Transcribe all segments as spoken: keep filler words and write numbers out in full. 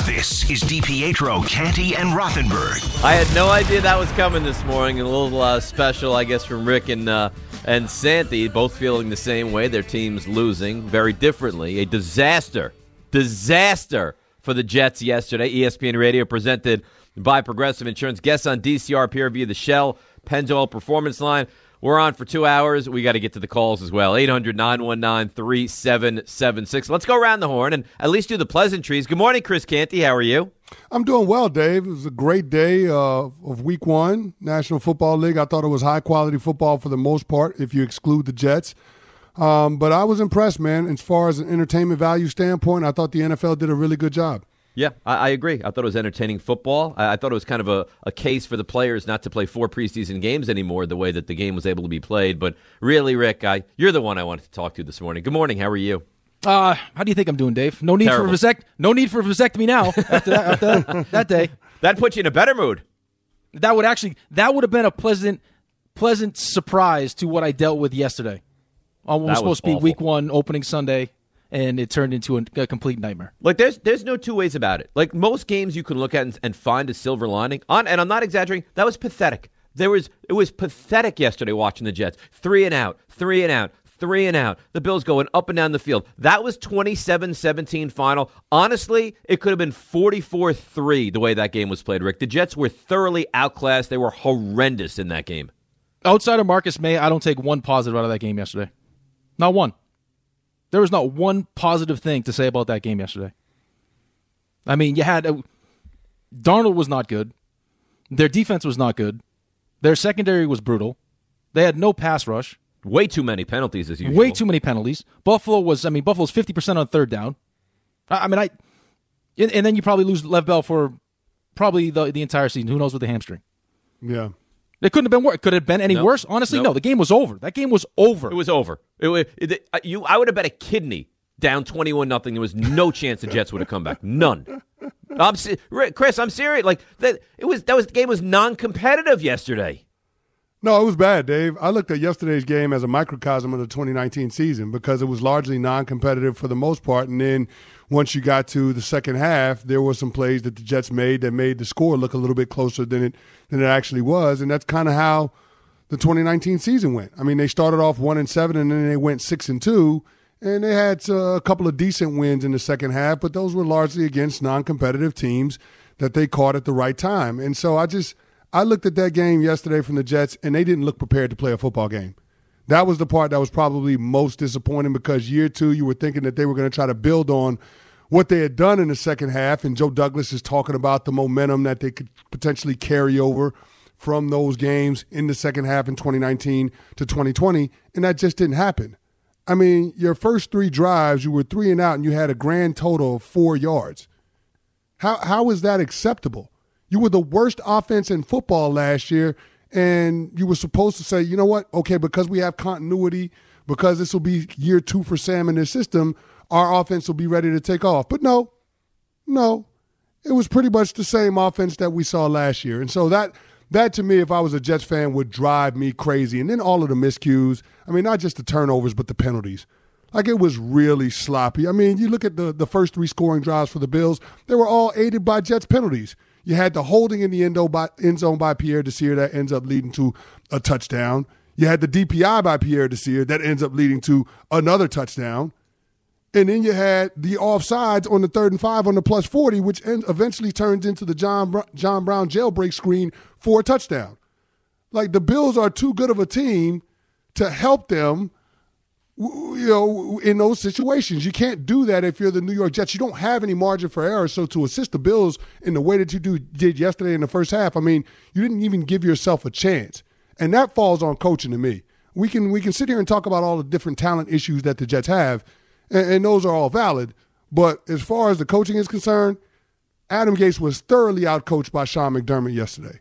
This is DiPietro, Canty, and Rothenberg. I had no idea that was coming this morning. A little uh, special, I guess, from Rick and uh, and Santy, both feeling the same way. Their team's losing very differently. A disaster, disaster for the Jets yesterday. E S P N Radio presented by Progressive Insurance. Guests on D C R peer view the Shell Pennzoil Performance Line. We're on for two hours. We got to get to the calls as well. eight hundred, nine one nine, three seven seven six. Let's go around the horn and at least do the pleasantries. Good morning, Chris Canty. How are you? I'm doing well, Dave. It was a great day uh, of week one, National Football League. I thought it was high-quality football for the most part, if you exclude the Jets. Um, but I was impressed, man. As far as an entertainment value standpoint, I thought the N F L did a really good job. Yeah, I, I agree. I thought it was entertaining football. I, I thought it was kind of a, a case for the players not to play four preseason games anymore, the way that the game was able to be played. But really, Rick, I, you're the one I wanted to talk to this morning. Good morning. How are you? Uh, how do you think I'm doing, Dave? No need Terrible. for vasect- No need for a vasectomy now. After that, after that, that day, that puts you in a better mood. That would actually that would have been a pleasant, pleasant surprise to what I dealt with yesterday. On what was supposed to be week one opening Sunday. And it turned into a, a complete nightmare. Like, there's there's no two ways about it. Like, most games you can look at and, and find a silver lining. On, and I'm not exaggerating. That was pathetic. There was It was pathetic yesterday watching the Jets. Three and out, three and out, three and out. The Bills going up and down the field. That was twenty-seven seventeen final. Honestly, it could have been forty-four three the way that game was played, Rick. The Jets were thoroughly outclassed. They were horrendous in that game. Outside of Marcus May, I don't take one positive out of that game yesterday. Not one. There was not one positive thing to say about that game yesterday. I mean, you had a, Darnold was not good. Their defense was not good. Their secondary was brutal. They had no pass rush. Way too many penalties as usual. Way too many penalties. Buffalo was, I mean, Buffalo's fifty percent on third down. I, I mean, I, and, and then you probably lose Lev Bell for probably the, the entire season. Who knows with the hamstring? Yeah. It couldn't have been worse. Could it have been any nope. worse? Honestly, nope. no. The game was over. That game was over. It was over. It was, it, you. I would have bet a kidney down twenty-one nothing. There was no chance the Jets would have come back. None. I'm Chris. I'm serious. Like that. It was that was the game was non-competitive yesterday. No, it was bad, Dave. I looked at yesterday's game as a microcosm of the twenty nineteen season because it was largely non-competitive for the most part, and then once you got to the second half, there were some plays that the Jets made that made the score look a little bit closer than it than it actually was, and that's kind of how the twenty nineteen season went. I mean, they started off one and seven, and then they went six and two, and they had uh, a couple of decent wins in the second half, but those were largely against non-competitive teams that they caught at the right time. And so I just I looked at that game yesterday from the Jets, and they didn't look prepared to play a football game. That was the part that was probably most disappointing because year two, you were thinking that they were going to try to build on what they had done in the second half, and Joe Douglas is talking about the momentum that they could potentially carry over from those games in the second half in twenty nineteen to twenty twenty, and that just didn't happen. I mean, your first three drives, you were three and out, and you had a grand total of four yards. How how is that acceptable? You were the worst offense in football last year, and you were supposed to say, you know what, okay, because we have continuity, because this will be year two for Sam in this system, our offense will be ready to take off. But no, no, it was pretty much the same offense that we saw last year. And so that, that to me, if I was a Jets fan, would drive me crazy. And then all of the miscues, I mean, not just the turnovers, but the penalties. Like, it was really sloppy. I mean, you look at the, the first three scoring drives for the Bills, they were all aided by Jets penalties. You had the holding in the end zone by Pierre Desir that ends up leading to a touchdown. You had the D P I by Pierre Desir that ends up leading to another touchdown. And then you had the offsides on the third and five on the plus forty, which eventually turns into the John, John Brown jailbreak screen for a touchdown. Like, the Bills are too good of a team to help them, you know, in those situations. You can't do that if you're the New York Jets. You don't have any margin for error. So to assist the Bills in the way that you do, did yesterday in the first half, I mean, you didn't even give yourself a chance. And that falls on coaching to me. We can we can sit here and talk about all the different talent issues that the Jets have, and, and those are all valid. But as far as the coaching is concerned, Adam Gase was thoroughly outcoached by Sean McDermott yesterday.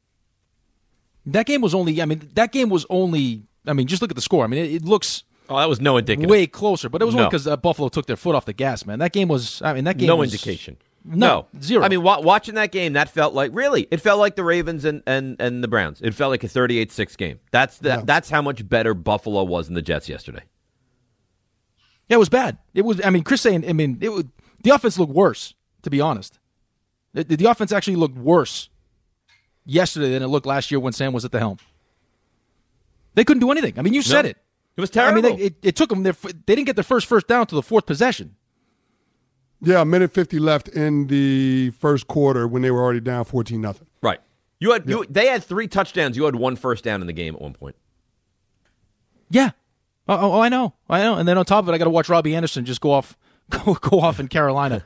That game was only, I mean, that game was only, I mean, just look at the score. I mean, it, it looks Oh, that was no indicative. Way closer, but it was no. only because uh, Buffalo took their foot off the gas, man. That game was, I mean, that game no was... No indication. No, no, zero. I mean, wa- watching that game, that felt like, really, it felt like the Ravens and, and, and the Browns. It felt like a thirty-eight six game. That's the, yeah. That's how much better Buffalo was than the Jets yesterday. Yeah, it was bad. It was, I mean, Chris saying, I mean, it was, the offense looked worse, to be honest. The, the offense actually looked worse yesterday than it looked last year when Sam was at the helm. They couldn't do anything. I mean, you said no, it. It was terrible. I mean, they, it, it took them. Their, they didn't get their first first down to the fourth possession. Yeah, a minute fifty left in the first quarter when they were already down fourteen nothing. Right. You had you, They had three touchdowns. You had one first down in the game at one point. Yeah. Oh, oh I know. I know. And then on top of it, I got to watch Robbie Anderson just go off, go, go off in Carolina,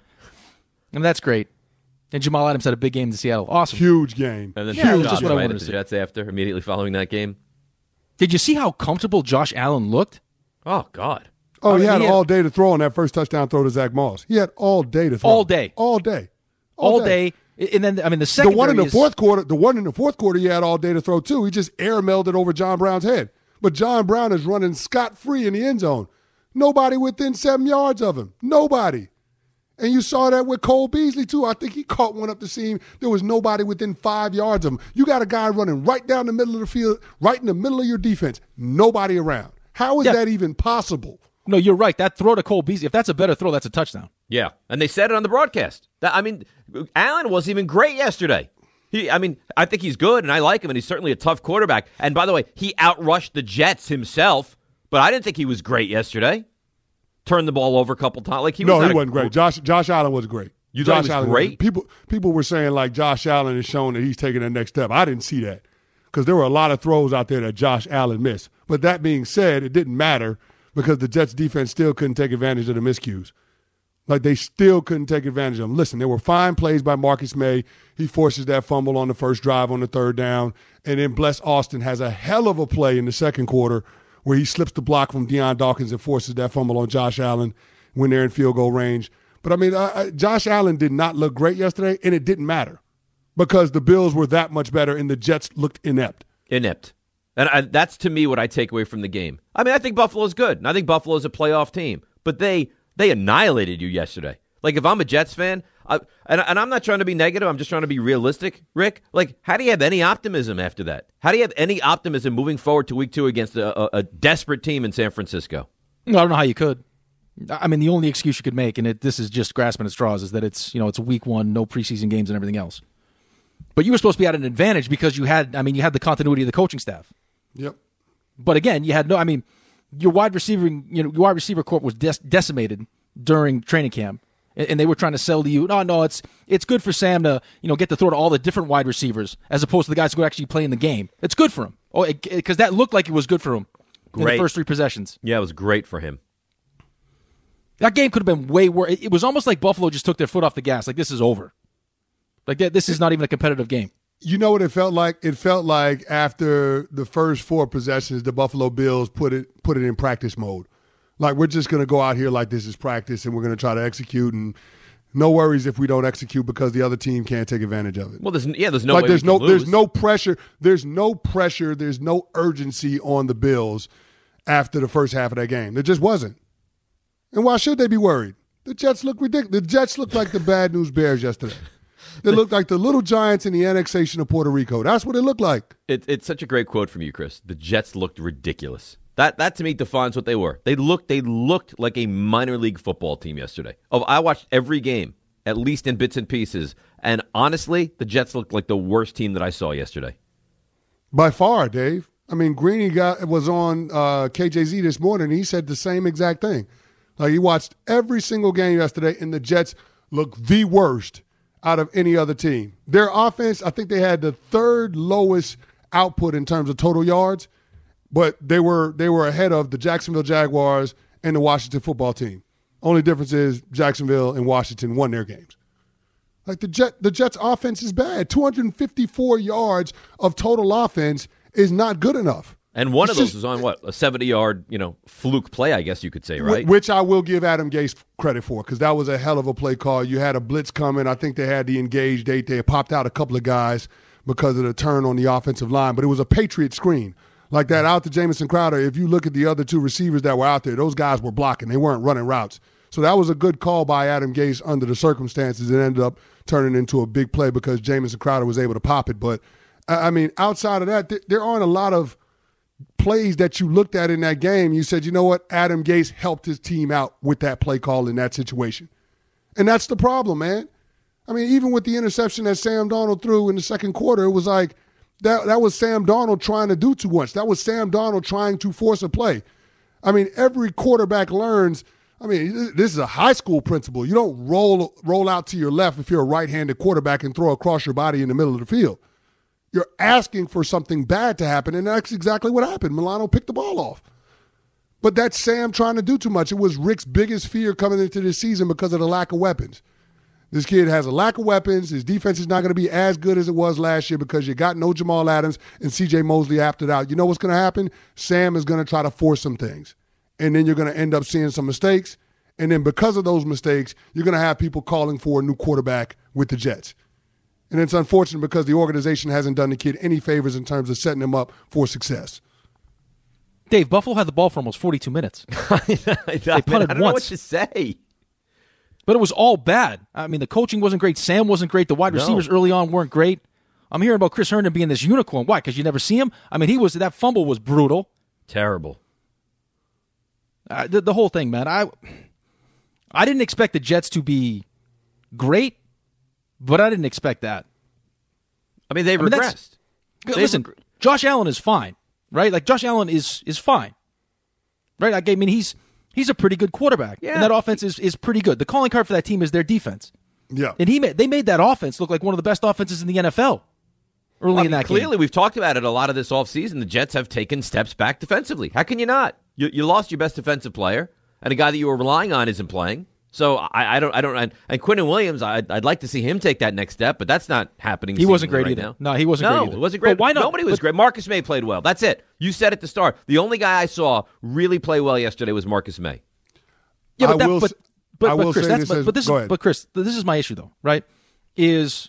and that's great. And Jamal Adams had a big game in Seattle. Awesome. Huge game. And then yeah, Josh just what I right wanted at to the see. Jets after, immediately following that game. Did you see how comfortable Josh Allen looked? Oh, God. Oh, I he mean, had he had- all day to throw on that first touchdown throw to Zach Moss. He had all day to throw. All day. All day. All day. And then, I mean, the second The one in the fourth quarter, the one in the fourth quarter, he had all day to throw too. He just air melded over John Brown's head. But John Brown is running scot-free in the end zone. Nobody within seven yards of him. Nobody. And you saw that with Cole Beasley, too. I think he caught one up the seam. There was nobody within five yards of him. You got a guy running right down the middle of the field, right in the middle of your defense. Nobody around. How is Yeah. that even possible? No, you're right. That throw to Cole Beasley, if that's a better throw, that's a touchdown. Yeah, and they said it on the broadcast. That, I mean, Allen wasn't even great yesterday. He, I mean, I think he's good, and I like him, and he's certainly a tough quarterback. And by the way, he outrushed the Jets himself, but I didn't think he was great yesterday. Turned the ball over a couple times. Like he No, was he not a- wasn't great. Josh Josh Allen was great. You thought he Josh was Allen great? People people were saying like Josh Allen has shown that he's taking the next step. I didn't see that because there were a lot of throws out there that Josh Allen missed. But that being said, it didn't matter because the Jets defense still couldn't take advantage of the miscues. Like they still couldn't take advantage of them. Listen, there were fine plays by Marcus May. He forces that fumble on the first drive on the third down. And then Bless Austin has a hell of a play in the second quarter where he slips the block from Deion Dawkins and forces that fumble on Josh Allen when they're in field goal range. But, I mean, uh, uh, Josh Allen did not look great yesterday, and it didn't matter because the Bills were that much better and the Jets looked inept. Inept. And I, that's, to me, what I take away from the game. I mean, I think Buffalo's good, and I think Buffalo's a playoff team. But they they annihilated you yesterday. Like, if I'm a Jets fan, I, and, and I'm not trying to be negative, I'm just trying to be realistic, Rick. Like, how do you have any optimism after that? How do you have any optimism moving forward to week two against a, a, a desperate team in San Francisco? I don't know how you could. I mean, the only excuse you could make, and it, this is just grasping at straws, is that it's, you know, it's week one, no preseason games and everything else. But you were supposed to be at an advantage because you had, I mean, you had the continuity of the coaching staff. Yep. But again, you had no, I mean, your wide receiving, you know, your wide receiver corps was des- decimated during training camp, and, and they were trying to sell to you, no, no, it's it's good for Sam to, you know, get to throw to all the different wide receivers as opposed to the guys who are actually playing the game. It's good for him. Oh, because that looked like it was good for him in Great. the first three possessions. Yeah, it was great for him. That game could have been way worse. It was almost like Buffalo just took their foot off the gas. Like, this is over. Like, this is not even a competitive game. You know what it felt like? It felt like after the first four possessions, the Buffalo Bills put it put it in practice mode. Like, we're just going to go out here like this is practice, and we're going to try to execute, and no worries if we don't execute because the other team can't take advantage of it. Well, there's yeah, there's no like way there's we no can there's lose. no pressure. There's no pressure. There's no urgency on the Bills after the first half of that game. There just wasn't. And why should they be worried? The Jets look ridiculous. The Jets look like the Bad News Bears yesterday. They looked like the little giants in the annexation of Puerto Rico. That's what it looked like. It, it's such a great quote from you, Chris. The Jets looked ridiculous. That that to me defines what they were. They looked they looked like a minor league football team yesterday. Oh, I watched every game, at least in bits and pieces, and honestly, the Jets looked like the worst team that I saw yesterday. By far, Dave. I mean, Greeny got was on uh, K J Z this morning. And he said the same exact thing. Like, he watched every single game yesterday, and the Jets looked the worst out of any other team. Their offense, I think they had the third lowest output in terms of total yards, but they were they were ahead of the Jacksonville Jaguars and the Washington football team. Only difference is Jacksonville and Washington won their games. Like, the Jet the Jets offense is bad. two hundred fifty-four yards of total offense is not good enough. And one It's of those just- was on what a seventy-yard, you know, fluke play, I guess you could say, right? Which I will give Adam Gase credit for, because that was a hell of a play call. You had a blitz coming. I think they had the engaged eight. They popped out a couple of guys because of the turn on the offensive line, but it was a Patriot screen. Like that out to Jamison Crowder, if you look at the other two receivers that were out there, those guys were blocking. They weren't running routes. So that was a good call by Adam Gase under the circumstances. It ended up turning into a big play because Jamison Crowder was able to pop it. But, I mean, outside of that, th- there aren't a lot of plays that you looked at in that game. You said, you know what, Adam Gase helped his team out with that play call in that situation. And that's the problem, man. I mean, even with the interception that Sam Darnold threw in the second quarter, it was like that, that was Sam Darnold trying to do too much. That was Sam Darnold trying to force a play. I mean, every quarterback learns, I mean, this is a high school principle. You don't roll roll out to your left if you're a right-handed quarterback and throw across your body in the middle of the field. You're asking for something bad to happen, and that's exactly what happened. Milano picked the ball off. But that's Sam trying to do too much. It was Rick's biggest fear coming into this season because of the lack of weapons. This kid has a lack of weapons. His defense is not going to be as good as it was last year because you got no Jamal Adams and C J Mosley opted out. You know what's going to happen? Sam is going to try to force some things. And then you're going to end up seeing some mistakes. And then because of those mistakes, you're going to have people calling for a new quarterback with the Jets. And it's unfortunate because the organization hasn't done the kid any favors in terms of setting him up for success. Dave, Buffalo had the ball for almost forty-two minutes. They punted I don't once. know what to say. But it was all bad. I mean, the coaching wasn't great. Sam wasn't great. The wide receivers no. early on weren't great. I'm hearing about Chris Herndon being this unicorn. Why? Because you never see him? I mean, he was that fumble was brutal. Terrible. Uh, the, the whole thing, man. I I didn't expect the Jets to be great, but I didn't expect that. I mean, they've I mean, regressed. They've listen, reg- Josh Allen is fine, right? Like, Josh Allen is is fine, right? Like, I mean, he's he's a pretty good quarterback, yeah. and that offense is, is pretty good. The calling card for that team is their defense. Yeah. And he made, they made that offense look like one of the best offenses in the N F L early well, I mean, in that clearly, game. we've talked about it a lot of this offseason. The Jets have taken steps back defensively. How can you not? You, you lost your best defensive player, and a guy that you were relying on isn't playing. So I, I don't, I don't, and, and Quinnen Williams, I'd, I'd like to see him take that next step, but that's not happening. He wasn't great right either. Now. No, he wasn't no, great either. it wasn't great. But why not? Nobody was but, great. Marcus May played well. That's it. You said at the start. The only guy I saw really play well yesterday was Marcus May. Yeah, but I that, will, but, I but, will but Chris, say that's, this but, as, but this, go is, ahead. but Chris, this is my issue though, right? Is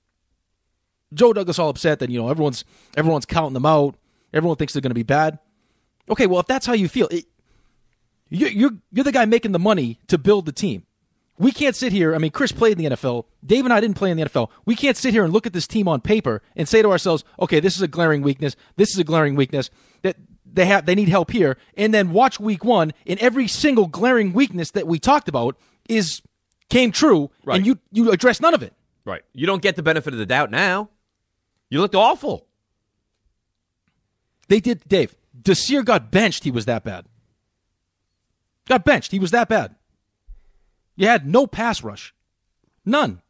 Joe Douglas all upset that you know everyone's everyone's counting them out, everyone thinks they're going to be bad. Okay, well if that's how you feel, it, you, you're you're the guy making the money to build the team. We can't sit here. I mean, Chris played in the N F L. Dave and I didn't play in the N F L. We can't sit here and look at this team on paper and say to ourselves, "Okay, this is a glaring weakness. This is a glaring weakness. That they have, they need help here." And then watch week one, and every single glaring weakness that we talked about is came true, Right. and you you address none of it. Right. You don't get the benefit of the doubt now. You looked awful. They did, Dave. Desir got benched. He was that bad. Got benched. He was that bad. You had no pass rush. None.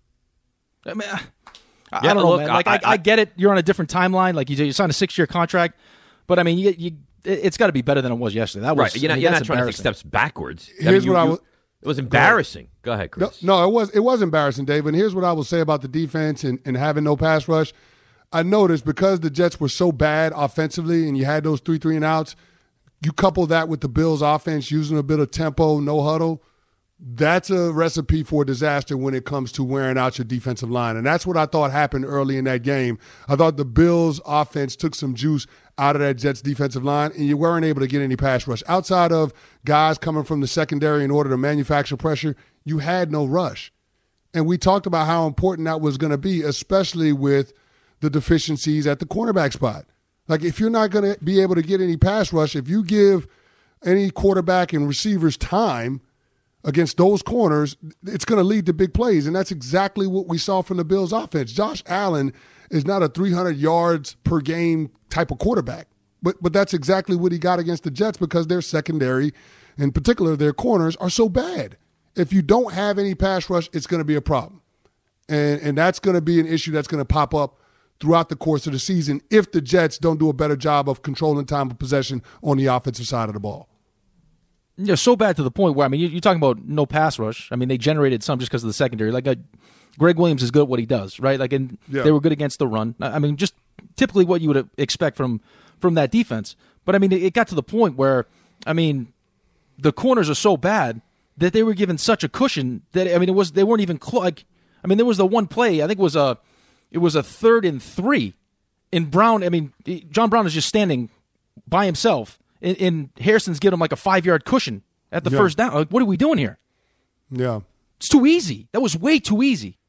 I mean, I, I Yeah, don't know, look, man. Like, I, I- I, I- get it. You're on a different timeline. Like, you, you signed a six-year contract. But, I mean, you, you, it's got to be better than it was yesterday. That was, Right. You're I not, mean, you're not that's trying to take embarrassing. steps backwards. Here's you- what I you- was- It was embarrassing. Go ahead, No, Chris. no, it was it was embarrassing, Dave. And here's what I will say about the defense and, and having no pass rush. I noticed because the Jets were so bad offensively and you had those three three and outs, you couple that with the Bills' offense using a bit of tempo, no huddle. That's a recipe for disaster when it comes to wearing out your defensive line. And that's what I thought happened early in that game. I thought the Bills' offense took some juice out of that Jets' defensive line, and you weren't able to get any pass rush. Outside of guys coming from the secondary in order to manufacture pressure, you had no rush. And we talked about how important that was going to be, especially with the deficiencies at the cornerback spot. Like, if you're not going to be able to get any pass rush, if you give any quarterback and receivers time against those corners, it's going to lead to big plays. And that's exactly what we saw from the Bills' offense. Josh Allen is not a three hundred yards per game type of quarterback. But but that's exactly what he got against the Jets because their secondary, in particular their corners, are so bad. If you don't have any pass rush, it's going to be a problem. And, and that's going to be an issue that's going to pop up throughout the course of the season if the Jets don't do a better job of controlling time of possession on the offensive side of the ball. Yeah, so bad to the point where, I mean, you're talking about no pass rush. I mean, they generated some just because of the secondary. Like, uh, Greg Williams is good at what he does, right? Like, and Yeah. they were good against the run. I I mean, just typically what you would expect from from that defense. But, I mean, it got to the point where, I mean, the corners are so bad that they were given such a cushion that, I mean, it was they weren't even close. Like, I mean, there was the one play, I think it was a, it was a third and three. And Brown, I mean, John Brown is just standing by himself. And, and Harrison's giving him like a five-yard cushion at the Yeah. first down. Like, what are we doing here? Yeah. It's too easy. That was way too easy.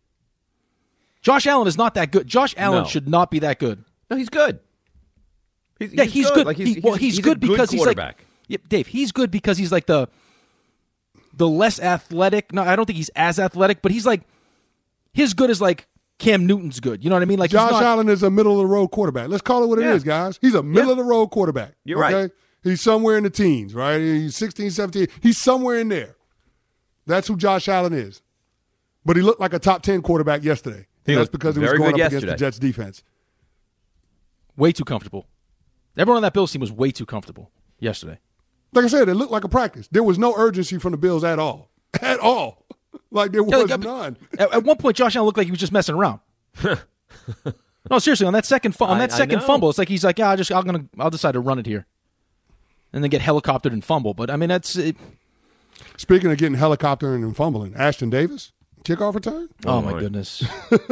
Josh Allen is not that good. Josh Allen No. should not be that good. No, he's good. He's, Yeah, he's, good. Like, He- well, he's, he's a good because he's like, quarterback. yeah, Dave. He's good because he's like the the less athletic. No, I don't think he's as athletic, but he's like his good is like Cam Newton's good. You know what I mean? Like Josh he's not, Allen is a middle-of-the-road quarterback. Let's call it what Yeah. it is, guys. He's a middle-of-the-road quarterback. You're okay? right. He's somewhere in the teens, right? He's sixteen, seventeen. He's somewhere in there. That's who Josh Allen is. But he looked like a top ten quarterback yesterday. He That's looked because he was very going up good against the yesterday. Jets defense. way too comfortable. Everyone on that Bills team was way too comfortable yesterday. Like I said, it looked like a practice. There was no urgency from the Bills at all. At all. Like there was Yeah, like, I- none. At, at one point, Josh Allen looked like he was just messing around. No, seriously, on that second fu- on I- that I second know. fumble, it's like he's like, yeah, I just I'm gonna I'll decide to run it here, and then get helicoptered and fumble. But I mean, that's it, Speaking of getting helicoptering and fumbling, Ashton Davis, kickoff return? oh, Oh, my my. goodness.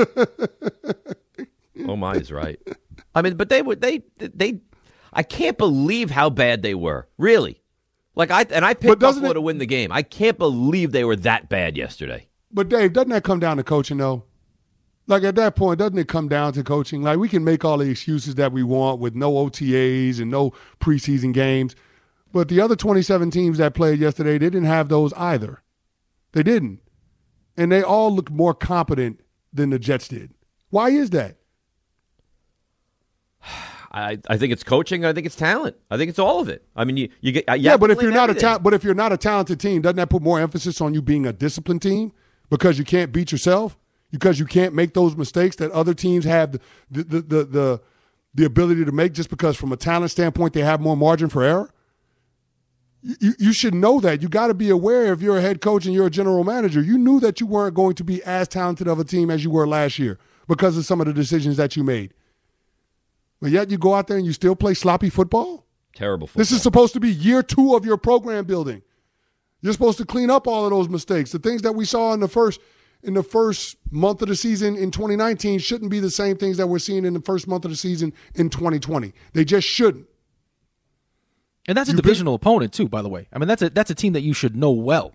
Oh my is right. I mean, but they were they they. I can't believe how bad they were. Really, like I and I But picked doesn't Buffalo it- to win the game. I can't believe they were that bad yesterday. But Dave, doesn't that come down to coaching though? Like at that point, doesn't it come down to coaching? Like we can make all the excuses that we want with no O T As and no preseason games. But the other twenty-seven teams that played yesterday, they didn't have those either. They didn't. And they all looked more competent than the Jets did. Why is that? I, I think it's coaching. I think it's talent. I think it's all of it. I mean, you you get you Yeah, have to but if blame you're not a everything. ta- but if you're not a talented team, doesn't that put more emphasis on you being a disciplined team because you can't beat yourself, because you can't make those mistakes that other teams have the the the the, the, the ability to make just because from a talent standpoint they have more margin for error? You, you should know that. You got to be aware if you're a head coach and you're a general manager. You knew that you weren't going to be as talented of a team as you were last year because of some of the decisions that you made. But yet you go out there and you still play sloppy football? Terrible football. This is supposed to be year two of your program building. You're supposed to clean up all of those mistakes. The things that we saw in the first in the first month of the season in twenty nineteen shouldn't be the same things that we're seeing in the first month of the season in twenty twenty. They just shouldn't. And that's a You've divisional opponent too, by the way. I mean, that's a that's a team that you should know well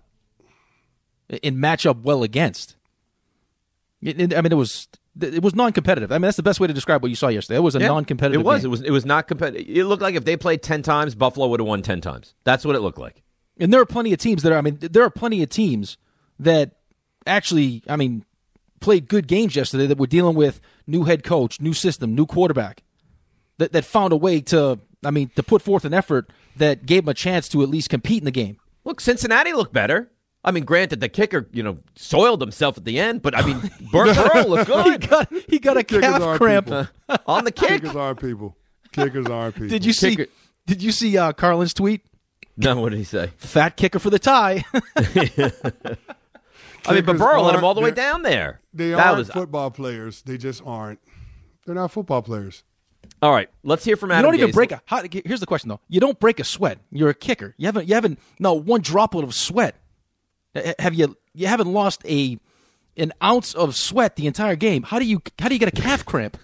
and match up well against. It, it- I mean, it was it was non-competitive. I mean, that's the best way to describe what you saw yesterday. It was a Yeah, non-competitive. It was. game. It was. It was not competitive. It looked like if they played ten times, Buffalo would have won ten times. That's what it looked like. And there are plenty of teams that are. I mean, there are plenty of teams that actually, I mean, played good games yesterday that were dealing with new head coach, new system, new quarterback, that that found a way to, I mean, to put forth an effort that gave them a chance to at least compete in the game. Look, Cincinnati looked better. I mean, granted, the kicker, you know, soiled himself at the end, but I mean, Bur- Burrow looked He good got he got a Kickers calf are cramp. people. on the kick. Kickers aren't people. Kickers aren't people. Did you see? Kicker- Did you see uh, Carlin's tweet? No, what did he say? Fat kicker for the tie. I mean, but Kickers Burrow let him aren't- all the way they're- down there. They that aren't was football players. They just aren't. They're not football players. all right. Let's hear from You Adam. don't even Gase. break a. How, here's the question though. You don't break a sweat. You're a kicker. You haven't. You haven't. No one droplet of sweat. Uh, Have you? You haven't lost a an ounce of sweat the entire game. How do you? How do you get a calf cramp?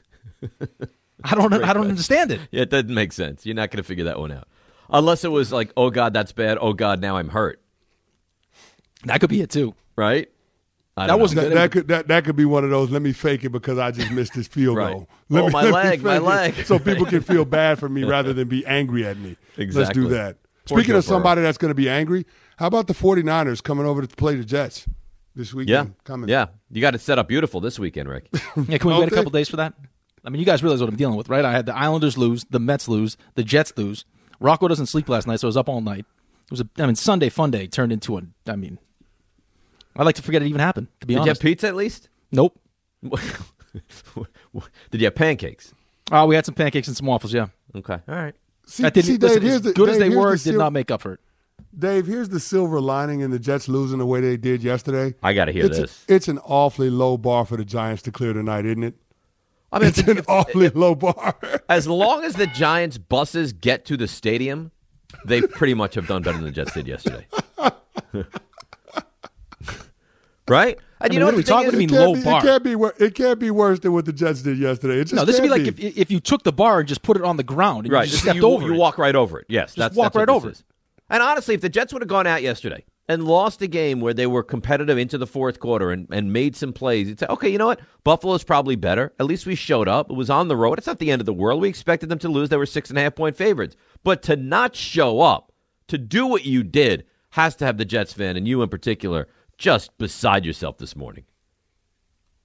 I don't. I don't understand it. Yeah, it doesn't make sense. You're not going to figure that one out. Unless it was like, oh, God, that's bad. Oh, God, now I'm hurt. That could be it too. Right? I That don't know. wasn't That, good. that could that, that could be one of those. Let me fake it because I just missed this field Right. goal. Let Oh, me, my let me leg, my fake it leg. so people can feel bad for me rather than be angry at me. Let's Exactly. do that. Poor Speaking Joe of somebody that's going to be angry, how about the 49ers coming over to play the Jets this Yeah. weekend? Coming. Yeah. You got it set up beautiful this weekend, Rick. Yeah, can we wait a Okay. couple days for that? I mean, you guys realize what I'm dealing with, right? I had the Islanders lose, the Mets lose, the Jets lose. Rocco doesn't sleep last night, so I was up all night. It was a, I mean, Sunday fun day turned into a, I mean, I'd like to forget it even happened, to be Did you have honest. pizza at least? Nope. Did you have pancakes? Uh, we had some pancakes and some waffles, yeah. Okay. All right. See, That didn't, see, listen, Dave, here's as the, good as Dave, they here's were, the did sil- not make up for it. Dave, here's the silver lining in the Jets losing the way they did yesterday. I got to hear it's this. A, it's an awfully low bar for the Giants to clear tonight, isn't it? I mean, It's an awfully low bar. as long as the Giants buses get to the stadium, they pretty much have done better than the Jets did yesterday. Right? And you mean, know what are what we the thing talking- is? what do you It mean can't low be- bar? It can't be. wor- It can't be worse than what the Jets did yesterday. It just No, this would be can't like if if you took the bar and just put it on the ground and Right. you just You, stepped over you it. walk right over it. Yes. that's walk that's what right this over it. is. And honestly, if the Jets would have gone out yesterday and lost a game where they were competitive into the fourth quarter and, and made some plays, you'd say, okay, you know what? Buffalo's probably better. At least we showed up. It was on the road. It's not the end of the world. We expected them to lose. They were six and a half point favorites. But to not show up, to do what you did, has to have the Jets fan, and you in particular, just beside yourself this morning.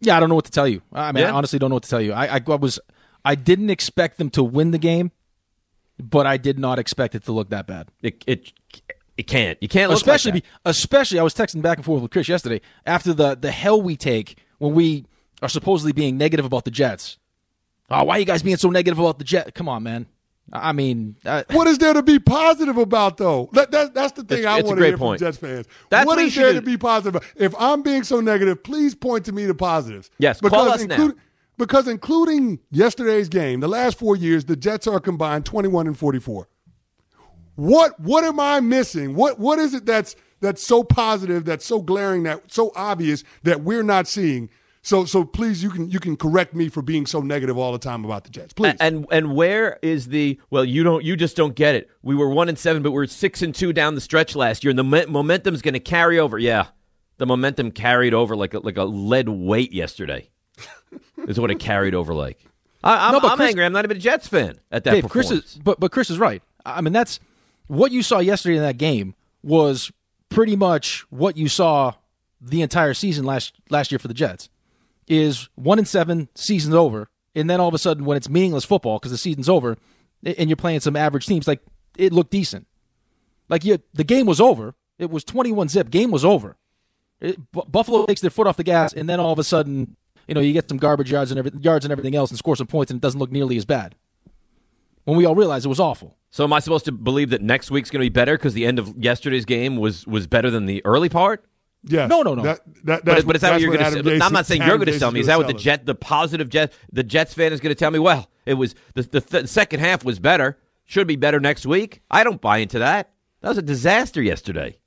Yeah, I don't know what to tell you. I mean, Yeah. I honestly don't know what to tell you. I, I, I was, I didn't expect them to win the game, but I did not expect it to look that bad. It it it can't. You can't look Especially, like be, especially, I was texting back and forth with Chris yesterday after the the hell we take when we are supposedly being negative about the Jets. Oh, why are you guys being so negative about the Jets? Come on, man. I mean, uh, What is there to be positive about, though? That, that, that's the thing It's- I it's a want to great hear point. from Jets fans. That's what what you is there should to do. be positive about? If I'm being so negative, please point to me the positives. Yes, call us now. include- Because including yesterday's game, the last four years, the Jets are combined twenty-one and forty-four. What what am I missing? What what is it that's that's so positive, that's so glaring, that so obvious that we're not seeing? So so please, you can you can correct me for being so negative all the time about the Jets. Please. And and where is the well? You don't. You just don't get it. We were one and seven, but we we're six and two down the stretch last year, and the mo- momentum's going to carry over. Yeah, the momentum carried over like a, like a lead weight yesterday. Is what it carried over like. I, I'm, No, but I'm Chris- angry. I'm not even a Jets fan at that Dave, performance. Chris is, but but Chris is right. I mean, that's what you saw yesterday in that game was pretty much what you saw the entire season last last year for the Jets. Is one and seven, season's over, and then all of a sudden, when it's meaningless football because the season's over, and you're playing some average teams, like it looked decent. Like you, the game was over. It was twenty-one zip. Game was over. It, B- Buffalo takes their foot off the gas, and then all of a sudden, you know, you get some garbage yards and every, yards and everything else, and score some points, and it doesn't look nearly as bad. When we all realized it was awful. So am I supposed to believe that next week's going to be better because the end of yesterday's game was was better than the early part? Yes. No, no, no. That, that, But, that's is- but is that what that's you're going to Adam say? Gase- I'm not saying you're Adam going to Gase tell me. Is gonna that what the sell us. Jet, the positive Jet, the Jets fan is going to tell me? Well, it was the the, th- second half was better. Should be better next week. I don't buy into that. That was a disaster yesterday.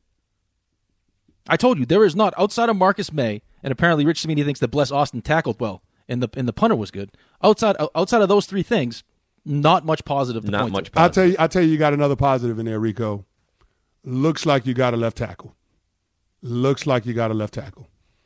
I told you there is not outside of Marcus May, and apparently Rich Cimini thinks that Bless Austin tackled well, and the and the punter was good. Outside outside of those three things, not much positive. To Not point much To. I'll positive. tell you. I'll tell you. You got another positive in there, Rico. Looks like you got a left tackle. Looks like you got a left tackle.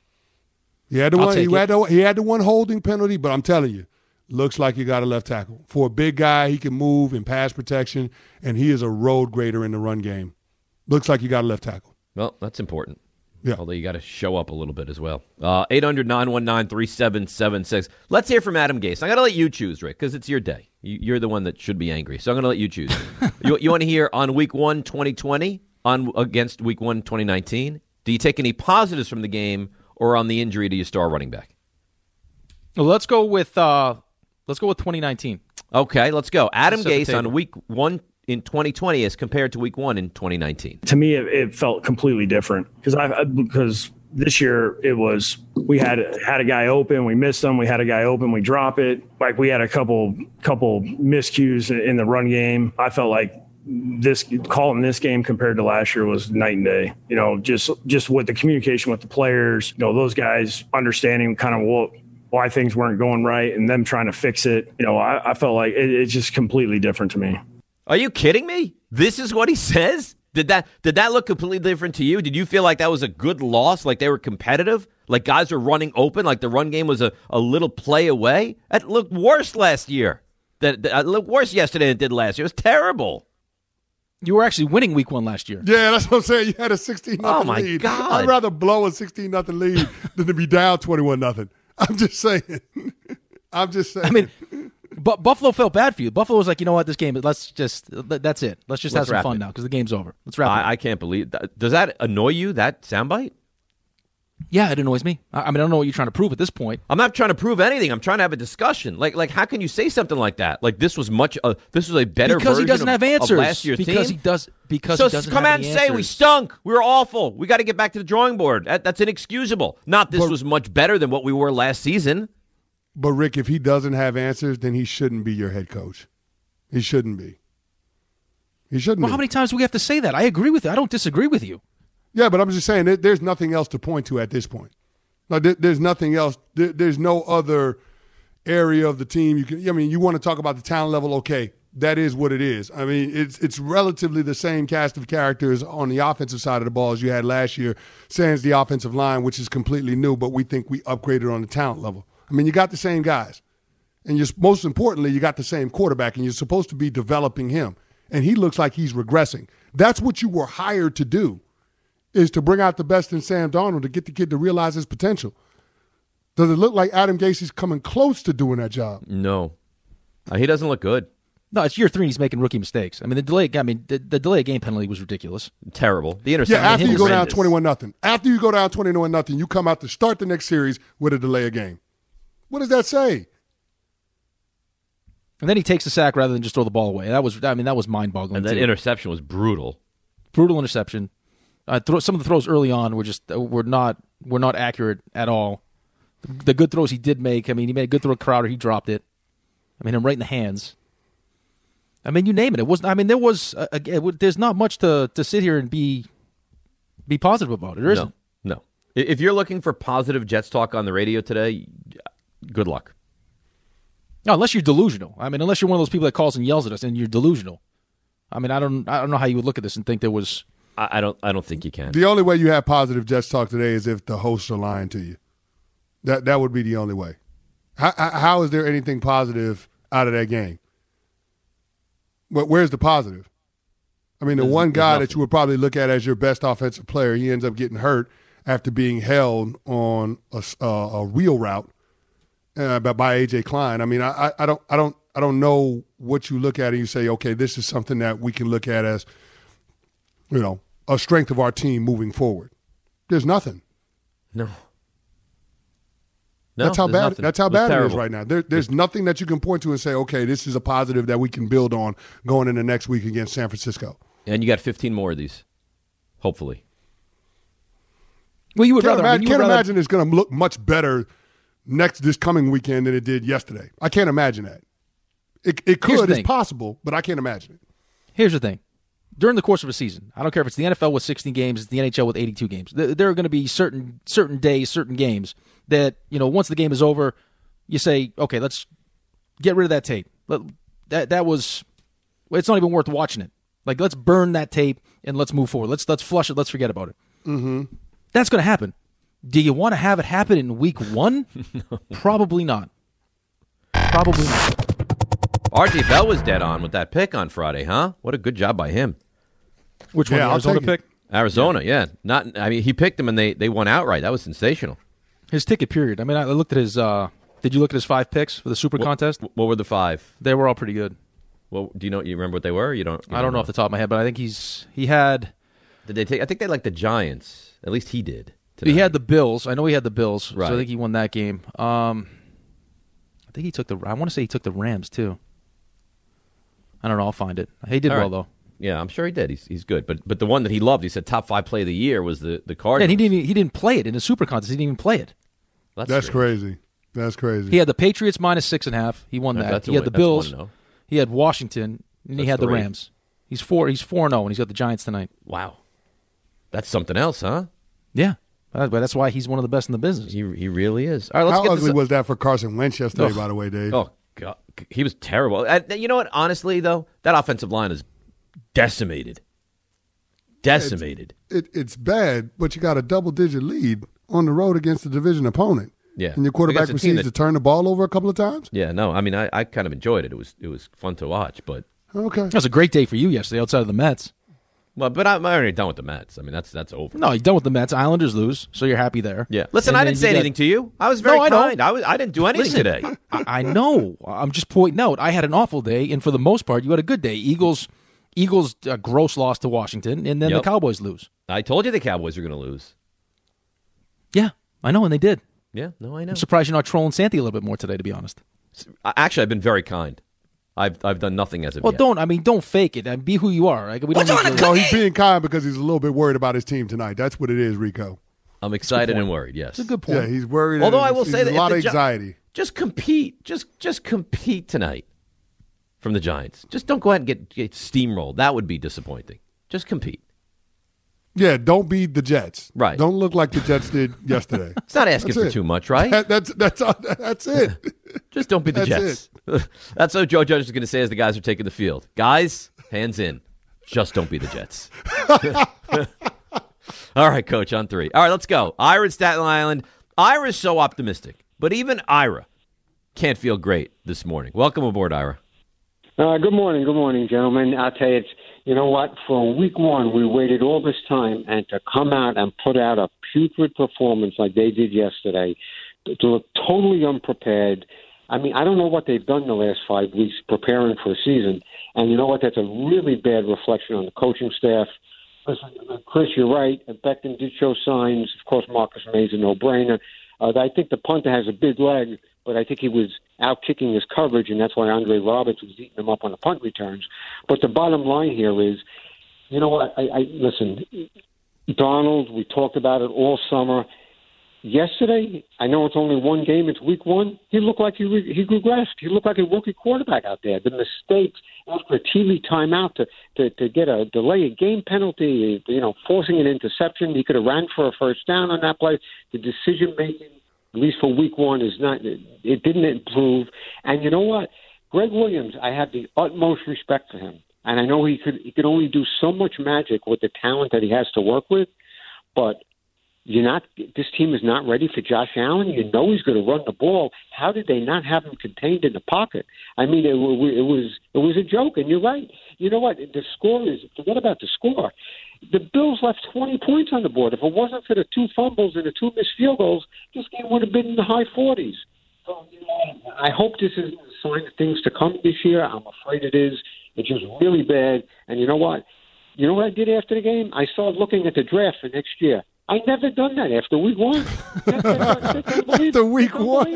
He had the I'll one. take He it. had the, he had the one holding penalty, but I'm telling you, looks like you got a left tackle. For a big guy, he can move in pass protection, and he is a road grader in the run game. Looks like you got a left tackle. Well, that's important. Yeah. Although you got to show up a little bit as well. Uh, eight hundred, nine one nine, three seven seven six. Let's hear from Adam Gase. I got to let you choose, Rick, because it's your day. You, you're the one that should be angry. So I'm going to let you choose. you you want to hear on week one, twenty twenty, on against week one, twenty nineteen? Do you take any positives from the game or on the injury to your star running back? Well, let's go with uh, let's go with twenty nineteen. Okay, let's go. Adam Set the Gase on table. week one in twenty twenty as compared to week one in twenty nineteen. To me, it, it felt completely different because I I- because this year it was we had had a guy open, we missed him. We had a guy open, we drop it. Like we had a couple couple miscues in the run game. I felt like this calling this game compared to last year was night and day. You know, just just with the communication with the players, you know, those guys understanding kind of what why things weren't going right and them trying to fix it. You know, I, I felt like it, it's just completely different to me. Are you kidding me? This is what he says? Did that did that look completely different to you? Did you feel like that was a good loss, like they were competitive? Like guys were running open, like the run game was a, a little play away? That looked worse last year. That, that it looked worse yesterday than it did last year. It was terrible. You were actually winning week one last year. Yeah, that's what I'm saying. You had a sixteen nothing Oh, my lead. God. I'd rather blow a sixteen nothing lead than to be down twenty-one nothing. I'm just saying. I'm just saying. I mean, but Buffalo felt bad for you. Buffalo was like, you know what, this game, let's just that's it. Let's just Let's have some wrap fun it. now because the game's over. Let's wrap it. up. I, I can't believe that. Does that annoy you, that soundbite? Yeah, it annoys me. I, I mean, I don't know what you're trying to prove at this point. I'm not trying to prove anything. I'm trying to have a discussion. Like, like, how can you say something like that? Like, this was much. Uh, this was a better Because he version doesn't of, have of answers. last year's because team. he does. Because so he doesn't come have out and any say we answers. stunk. We were awful. We got to get back to the drawing board. That, that's inexcusable. Not this But- was much better than what we were last season. But, Rick, if he doesn't have answers, then he shouldn't be your head coach. He shouldn't be. He shouldn't Well, be. how many times do we have to say that? I agree with you. I don't disagree with you. Yeah, but I'm just saying there, there's nothing else to point to at this point. Like, there, there's nothing else. There, there's no other area of the team you can. I mean, you want to talk about the talent level? Okay, that is what it is. I mean, it's it's relatively the same cast of characters on the offensive side of the ball as you had last year, sans the offensive line, which is completely new. But we think we upgraded on the talent level. I mean, you got the same guys, and you're most importantly, you got the same quarterback, and you're supposed to be developing him. And he looks like he's regressing. That's what you were hired to do, is to bring out the best in Sam Darnold to get the kid to realize his potential. Does it look like Adam Gase's coming close to doing that job? No. Uh, he doesn't look good. No, it's year three and he's making rookie mistakes. I mean, the delay I mean, the, the delay game penalty was ridiculous. Terrible. The interception. Yeah, after you go down horrendous. twenty-one nothing. After you go down twenty-one nothing, you come out to start the next series with a delay of game. What does that say? And then he takes the sack rather than just throw the ball away. That was, I mean, that was mind-boggling. And that too. interception was brutal. Brutal interception. Uh, throw, some of the throws early on were just were not were not accurate at all. The, the good throws he did make. I mean, he made a good throw to Crowder. He dropped it. I mean, him right in the hands. I mean, you name it. It wasn't. I mean, there was. Uh, again, there's not much to, to sit here and be be positive about it. There isn't. No, no. If you're looking for positive Jets talk on the radio today, good luck. No, unless you're delusional. I mean, unless you're one of those people that calls and yells at us and you're delusional. I mean, I don't. I don't know how you would look at this and think there was. I, I don't. I don't think you can. The only way you have positive Jets talk today is if the hosts are lying to you. That that would be the only way. How, how is there anything positive out of that game? But where's the positive? I mean, the There's- one there's guy nothing. that you would probably look at as your best offensive player, he ends up getting hurt after being held on a, s- uh, a wheel route uh, by, by A J Klein. I mean, I, I, I don't, I don't, I don't know what you look at and you say, okay, this is something that we can look at as, you know, a strength of our team moving forward. There's nothing. No. No, that's how there's bad. nothing. That's how It was bad it is terrible. right now. There, there's nothing that you can point to and say, okay, this is a positive that we can build on going into next week against San Francisco. And you got fifteen more of these, hopefully. Well, you would Can't, rather. imagine, I mean, you can't would rather, imagine it's going to look much better next this coming weekend than it did yesterday. I can't imagine that. It, it Here's could. the It's thing. possible, but I can't imagine it. Here's the thing. During the course of a season, I don't care if it's the N F L with sixteen games, it's the N H L with eighty-two games. There, there are going to be certain certain days, certain games that, you know, once the game is over, you say, okay, let's get rid of that tape. Let, that that was, it's not even worth watching it. Like, let's burn that tape and let's move forward. Let's let's flush it. Let's forget about it. Mm-hmm. That's going to happen. Do you want to have it happen in week one? No. Probably not. Probably not. R J Bell was dead on with that pick on Friday, huh? What a good job by him. Which one? Yeah, The I'll Arizona take it. pick? Arizona, yeah. Not. I mean, he picked them and they, they won outright. That was sensational. His ticket period. I mean, I looked at his. Uh, did you look at his five picks for the Super Contest? What were the five? They were all pretty good. Well, do you know? You remember what they were? You don't. you I don't know off the top of my head, but I think he's he had Did they take? I think they like the Giants. At least he did. he tonight. had the Bills. I know he had the Bills, Right. so I think he won that game. Um, I think he took the. I want to say he took the Rams too. I don't know. I'll find it. He did All well right. though. Yeah, I'm sure he did. He's he's good. But but the one that he loved, he said top five play of the year was the the Yeah, Cardinals. and he didn't. Even, he didn't play it in the Super Contest. He didn't even play it. That's, That's strange. crazy. That's crazy. He had the Patriots minus six and a half. He won That- that. that's a He had win. the That's Bills. one, no. He had Washington, and he That's had the three. Rams. He's four. He's four and zero, and he's got the Giants tonight. Wow, that's something else, huh? Yeah, Uh, but that's why he's one of the best in the business. He he really is. All right, let's How get ugly this. was that for Carson Wentz yesterday, Ugh. by the way, Dave? Oh God, he was terrible. Uh, you know what? Honestly, though, that offensive line is decimated. Decimated. It, it's bad, but you got a double-digit lead on the road against a division opponent. Yeah. And your quarterback Against a team proceeds that- to turn the ball over a couple of times? Yeah, no, I mean, I, I kind of enjoyed it. It was it was fun to watch, but Okay. That was a great day for you yesterday outside of the Mets. well, but I'm already done with the Mets. I mean, that's that's over. No, you're done with the Mets. Islanders lose, so you're happy there. Yeah. Listen, And I then didn't say you got- anything to you. I was very No, I know. kind. I was I didn't do anything Listen, today. I, I know. I'm just pointing out. I had an awful day, and for the most part, you had a good day. Eagles, Eagles, uh, gross loss to Washington, and then Yep. the Cowboys lose. I told you the Cowboys were going to lose. Yeah, I know, and they did. Yeah, no, I know. I'm surprised you're not trolling Santi a little bit more today, to be honest. Actually, I've been very kind. I've I've done nothing as of Well, yet. don't. I mean, don't fake it. I mean, be who you are. Like, we don't need to- No, he's being kind because he's a little bit worried about his team tonight. That's what it is, Rico. I'm excited and worried. Yes, It's a good point. Yeah, he's worried. Although and I will he's- say he's that a lot if of the Gi- anxiety. Just compete. Just just compete tonight from the Giants. Just don't go ahead and get, get steamrolled. That would be disappointing. Just compete. Yeah, don't be the Jets. Right. Don't look like the Jets did yesterday. It's not asking That's for it. too much, right? That, that's that's all, that's it. Just don't be the That's Jets. That's what Joe Judge is going to say as the guys are taking the field. Guys, hands in. Just don't be the Jets. All right, Coach, on three. All right, let's go. Ira in Staten Island. Ira's so optimistic, but even Ira can't feel great this morning. Welcome aboard, Ira. Uh, good morning, good morning, gentlemen. I'll tell you, it's, you know what? For week one, we waited all this time, and to come out and put out a putrid performance like they did yesterday, to look totally unprepared. I mean, I don't know what they've done the last five weeks preparing for a season. And you know what? That's a really bad reflection on the coaching staff. Listen, Chris, you're right. Becton did show signs. Of course, Marcus May's a no-brainer. Uh, I think the punter has a big leg, but I think he was out kicking his coverage, and that's why Andre Roberts was eating him up on the punt returns. But the bottom line here is, you know what? I, I listen, Donald, we talked about it all summer. Yesterday, I know it's only one game, it's week one, he looked like he re- he regressed. He looked like a rookie quarterback out there. The mistakes after a T V timeout to, to, to get a delay a game penalty, you know, forcing an interception. He could have ran for a first down on that play. The decision-making, at least for week one, is not. It didn't improve. And you know what? Greg Williams, I have the utmost respect for him. And I know he could he could only do so much magic with the talent that he has to work with, but You're not. This team is not ready for Josh Allen. You know he's going to run the ball. How did they not have him contained in the pocket? I mean, it, it was it was a joke. And you're right. You know what? The score is. Forget about the score. The Bills left twenty points on the board. If it wasn't for the two fumbles and the two missed field goals, this game would have been in the high forties. So, you know, I hope this is a sign of things to come this year. I'm afraid it is. It's just really bad. And you know what? You know what I did after the game? I started looking at the draft for next year. I never done that after week one. That's, that's, that's after week one.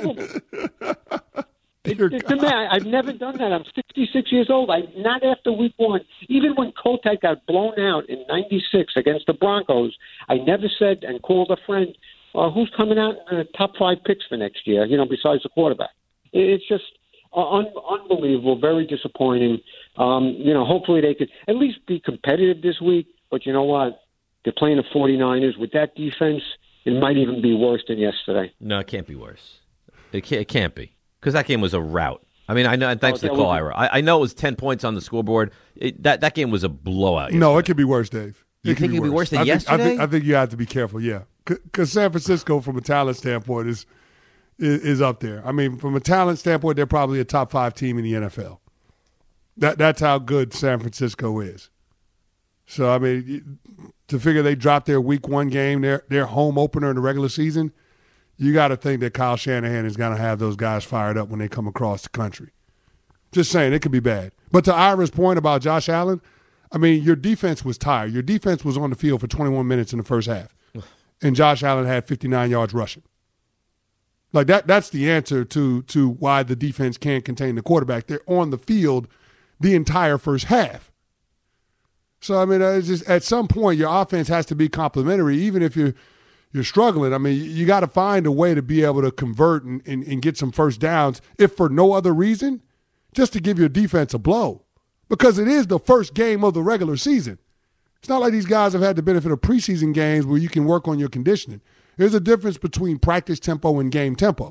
It, it, to me, I, I've never done that. I'm sixty-six years old. I not after week one. Even when Kotek got blown out in ninety-six against the Broncos, I never said and called a friend, uh, who's coming out in the top five picks for next year, you know, besides the quarterback. It, it's just un, unbelievable, very disappointing. Um, you know, hopefully they could at least be competitive this week. But you know what? They're playing the forty-niners. With that defense, it might even be worse than yesterday. No, it can't be worse. It can't, it can't be. Because that game was a rout. I mean, I know. And thanks oh, to call, Ira. I, I know it was ten points on the scoreboard. It, that that game was a blowout. Yesterday. No, it could be worse, Dave. It you think it could be worse than I yesterday? Think, I, think, I think you have to be careful. Yeah, because San Francisco, from a talent standpoint, is, is is up there. I mean, from a talent standpoint, they're probably a top five team in the N F L. That that's how good San Francisco is. So I mean, to figure they dropped their week one game, their their home opener in the regular season. You got to think that Kyle Shanahan is going to have those guys fired up when they come across the country. Just saying, it could be bad. But to Ira's point about Josh Allen, I mean, your defense was tired. Your defense was on the field for twenty-one minutes in the first half, and Josh Allen had fifty-nine yards rushing. Like that. That's the answer to to why the defense can't contain the quarterback. They're on the field the entire first half. So I mean, it's just at some point your offense has to be complementary, even if you're. You're struggling. I mean, you got to find a way to be able to convert and, and, and get some first downs, if for no other reason, just to give your defense a blow. Because it is the first game of the regular season. It's not like these guys have had the benefit of preseason games where you can work on your conditioning. There's a difference between practice tempo and game tempo.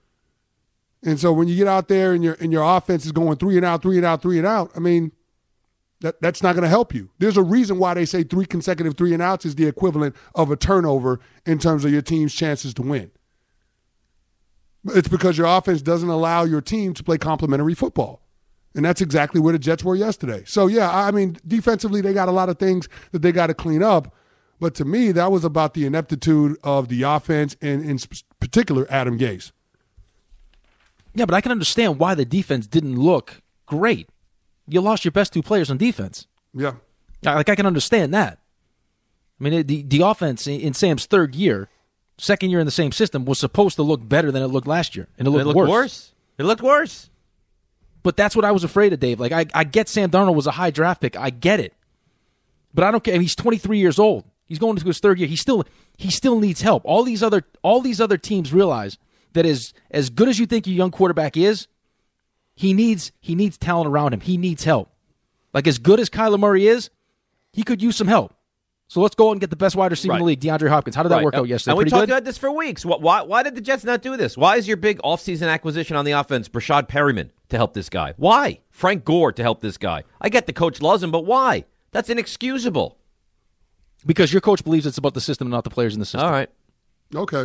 And so when you get out there and your and your offense is going three and out, three and out, three and out, I mean, That that's not going to help you. There's a reason why they say three consecutive three and outs is the equivalent of a turnover in terms of your team's chances to win. It's because your offense doesn't allow your team to play complementary football. And that's exactly where the Jets were yesterday. So, yeah, I mean, defensively they got a lot of things that they got to clean up. But to me, that was about the ineptitude of the offense and in particular Adam Gase. Yeah, but I can understand why the defense didn't look great. You lost your best two players on defense. Yeah. Like, I can understand that. I mean, the the offense in Sam's third year, second year in the same system, was supposed to look better than it looked last year. And it looked, it looked worse. worse. It looked worse. But that's what I was afraid of, Dave. Like, I, I get Sam Darnold was a high draft pick. I get it. But I don't care. I mean, he's twenty-three years old. He's going into his third year. He still he still needs help. All these other all these other teams realize that as, as good as you think your young quarterback is, He needs he needs talent around him. He needs help. Like, as good as Kyler Murray is, he could use some help. So let's go out and get the best wide receiver right. in the league, DeAndre Hopkins. How did that right. work out yesterday? And we Pretty talked good? about this for weeks. Why, why did the Jets not do this? Why is your big offseason acquisition on the offense Brashad Perryman to help this guy? Why? Frank Gore to help this guy? I get the coach loves him, but why? That's inexcusable. Because your coach believes it's about the system and not the players in the system. All right. Okay.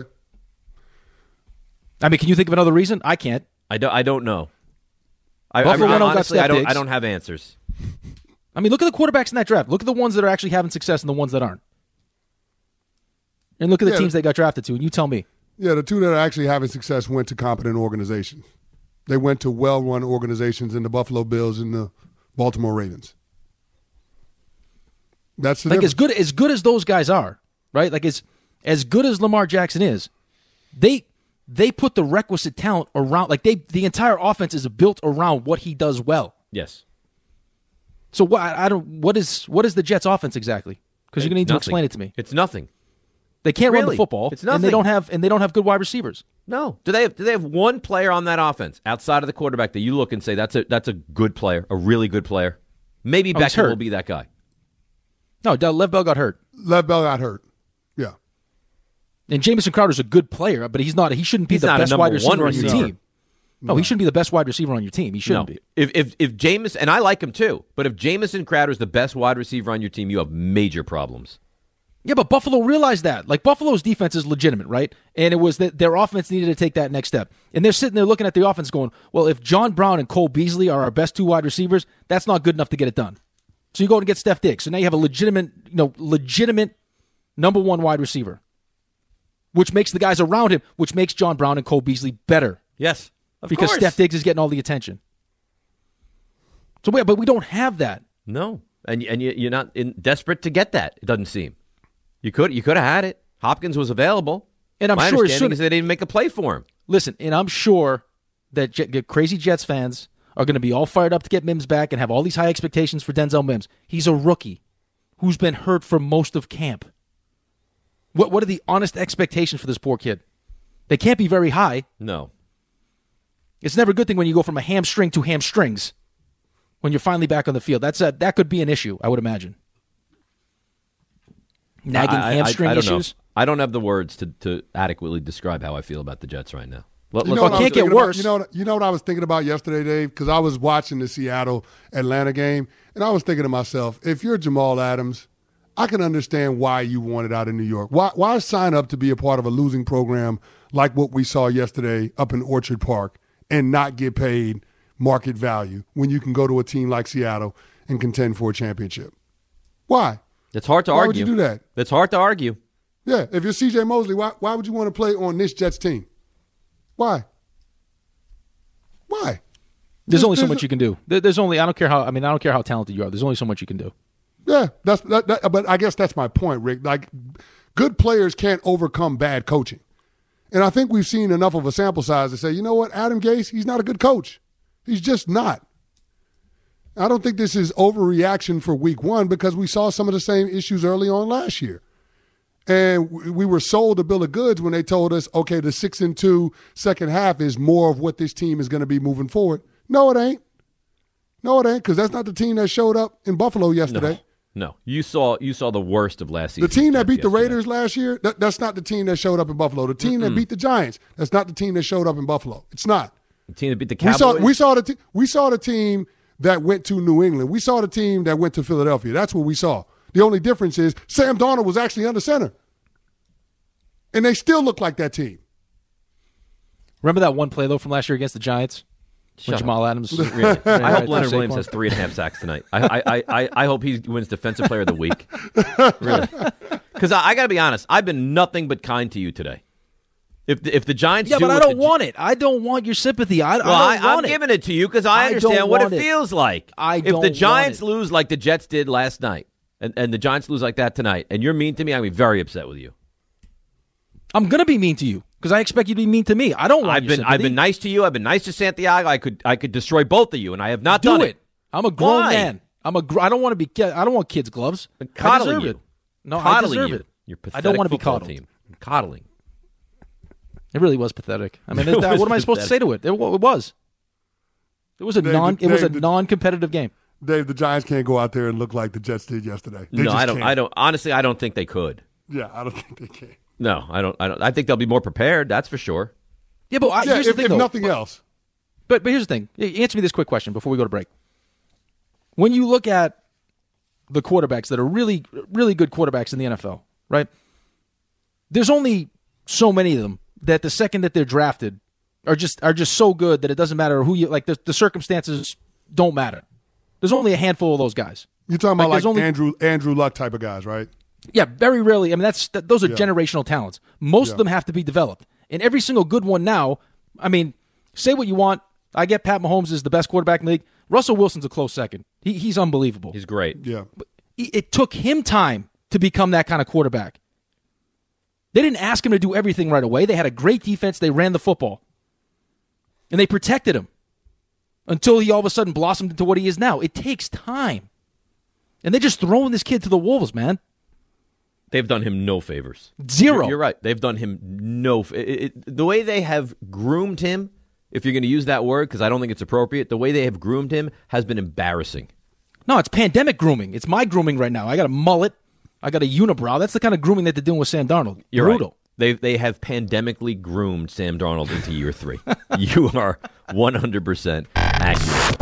I mean, can you think of another reason? I can't. I don't, I don't know. I, Buffalo I, I, got honestly, Steph I don't. Diggs. I don't have answers. I mean, look at the quarterbacks in that draft. Look at the ones that are actually having success and the ones that aren't. And look at the yeah, teams they got drafted to, and you tell me. Yeah, the two that are actually having success went to competent organizations. They went to well-run organizations in the Buffalo Bills and the Baltimore Ravens. That's the like difference. as good as good as those guys are, right? Like as as good as Lamar Jackson is, they they put the requisite talent around. Like they the entire offense is built around what he does well. Yes. So what I don't what is what is the Jets' offense exactly? Because you're going to need Nothing. to explain it to me. It's nothing. They can't run Really? the football, It's and they nothing. don't have and they don't have good wide receivers. No. Do they have do they have one player on that offense outside of the quarterback that you look and say that's a that's a good player, a really good player? Maybe Oh, he's Beckham hurt. will be that guy. No, Lev Bell got hurt, Lev Bell got hurt. Yeah. and Jamison Crowder's a good player, but he's not. He shouldn't be He's the not a best number wide receiver one on your receiver. team. No, he shouldn't be the best wide receiver on your team. He shouldn't No. be. If if if Jameis, and I like him too, but if Jamison Crowder is the best wide receiver on your team, you have major problems. Yeah, but Buffalo realized that. Like, Buffalo's defense is legitimate, right? And it was that their offense needed to take that next step. And they're sitting there looking at the offense going, well, if John Brown and Cole Beasley are our best two wide receivers, that's not good enough to get it done. So you go and get Steph Diggs. So now you have a legitimate, you know, legitimate number one wide receiver, which makes the guys around him, which makes John Brown and Cole Beasley better. Yes, of because course. Steph Diggs is getting all the attention. So, yeah, but we don't have that. No, and and you, you're not in, desperate to get that. It doesn't seem. You could you could have had it. Hopkins was available, And I'm My sure as understanding soon is they didn't make a play for him. Listen, and I'm sure that Jet, crazy Jets fans are going to be all fired up to get Mims back and have all these high expectations for Denzel Mims. He's a rookie who's been hurt for most of camp. What what are the honest expectations for this poor kid? They can't be very high. No. It's never a good thing when you go from a hamstring to hamstrings when you're finally back on the field. That's a, that could be an issue, I would imagine. Nagging I, I- hamstring I, I don't issues. know. I don't have the words to, to adequately describe how I feel about the Jets right now. Let, You let's- know, what I can't was get thinking about- worse. you know, what, you know what I was thinking about yesterday, Dave? Because I was watching the Seattle Atlanta game, and I was thinking to myself, if you're Jamal Adams, I can understand why you wanted out of New York. Why, why sign up to be a part of a losing program like what we saw yesterday up in Orchard Park and not get paid market value when you can go to a team like Seattle and contend for a championship? Why? it's hard to Why argue. would you do that? It's hard to argue. Yeah, if you're C J Mosley, why, why would you want to play on this Jets team? Why? Why? There's only so there's- much you can do. There- There's only I don't care how I mean I don't care how talented you are. There's only so much you can do. Yeah, that's that, that, but I guess that's my point, Rick. Like, good players can't overcome bad coaching, and I think we've seen enough of a sample size to say, you know what, Adam Gase, he's not a good coach. He's just not. I don't think this is overreaction for week one because we saw some of the same issues early on last year. And we were sold a bill of goods when they told us, okay, the six and two second half is more of what this team is going to be moving forward. No, it ain't. No, it ain't, because that's not the team that showed up in Buffalo yesterday. No. No. You saw you saw the worst of last The season. team that beat the yesterday. Raiders last year, that, that's not the team that showed up in Buffalo. The team Mm-mm. that beat the Giants, that's not the team that showed up in Buffalo. It's not. The team that beat the We Cowboys. saw we saw the te- we saw the team that went to New England. We saw the team that went to Philadelphia. That's what we saw. The only difference is Sam Darnold was actually under center. And they still look like that team. Remember that one play though from last year against the Giants when Shut Jamal Adams. Really? Right, I right, hope Leonard Saquon. Williams has three and a half sacks tonight. I I, I, I hope he wins Defensive Player of the Week. Really? Because I, I got to be honest, I've been nothing but kind to you today. If the, if the Giants Yeah, do but I what don't the, want it. I don't want your sympathy. I, Well, I I, don't I'm want it. giving it to you because I I don't understand what it want it. feels like. I if don't the want Giants it. lose like the Jets did last night, and, and the Giants lose like that tonight, and you're mean to me, I'm gonna be very upset with you. I'm gonna be mean to you because I expect you to be mean to me. I don't want I've your been sympathy. I've been nice to you. I've been nice to Santiago. I could I could destroy both of you, and I have not Do done it. I'm a grown Why? man. I'm a. Gr- I don't want to be. I don't want kids' gloves. I'm I coddling deserve you. it. No, I Coddling deserve you. it. Your I don't pathetic want to be football coddled. team. I'm coddling. It really was pathetic. I mean, It that, was what am I supposed to say to it? It, wa- it was. It was a Dave, non. It was a Dave, non-competitive game. Dave, the Giants can't go out there and look like the Jets did yesterday. They no, just I don't. can't. I don't. Honestly, I don't think they could. Yeah, I don't think they can. No, I don't. I don't. I think they'll be more prepared. That's for sure. Yeah, but I, Yeah, here's if, the thing, if though. nothing else. But but here's the thing. Answer me this quick question before we go to break. When you look at the quarterbacks that are really, really good quarterbacks in the N F L, right? There's only so many of them that the second that they're drafted are just are just so good that it doesn't matter who you like. The, the circumstances don't matter. There's only a handful of those guys. You're talking Like, about like, there's only- Andrew Andrew Luck type of guys, right? Yeah, very rarely. I mean, that's that, those are Yeah. generational talents. Most Yeah. of them have to be developed, And every single good one now, I mean, say what you want. I get Pat Mahomes is the best quarterback in the league. Russell Wilson's a close second. He, he's unbelievable. He's great. Yeah. But it took him time to become that kind of quarterback. They didn't ask him to do everything right away. They had a great defense. They ran the football. And they protected him until he all of a sudden blossomed into what he is now. It takes time. And they're just throwing this kid to the wolves, man. They've done him no favors. Zero. You're, you're right. They've done him no f- it, it, the way they have groomed him, if you're going to use that word, because I don't think it's appropriate, the way they have groomed him has been embarrassing. No, it's pandemic grooming. It's my grooming right now. I got a mullet. I got a unibrow. That's the kind of grooming that they're doing with Sam Darnold. You're Brutal. right. They they have pandemically groomed Sam Darnold into year three. You are one hundred percent accurate.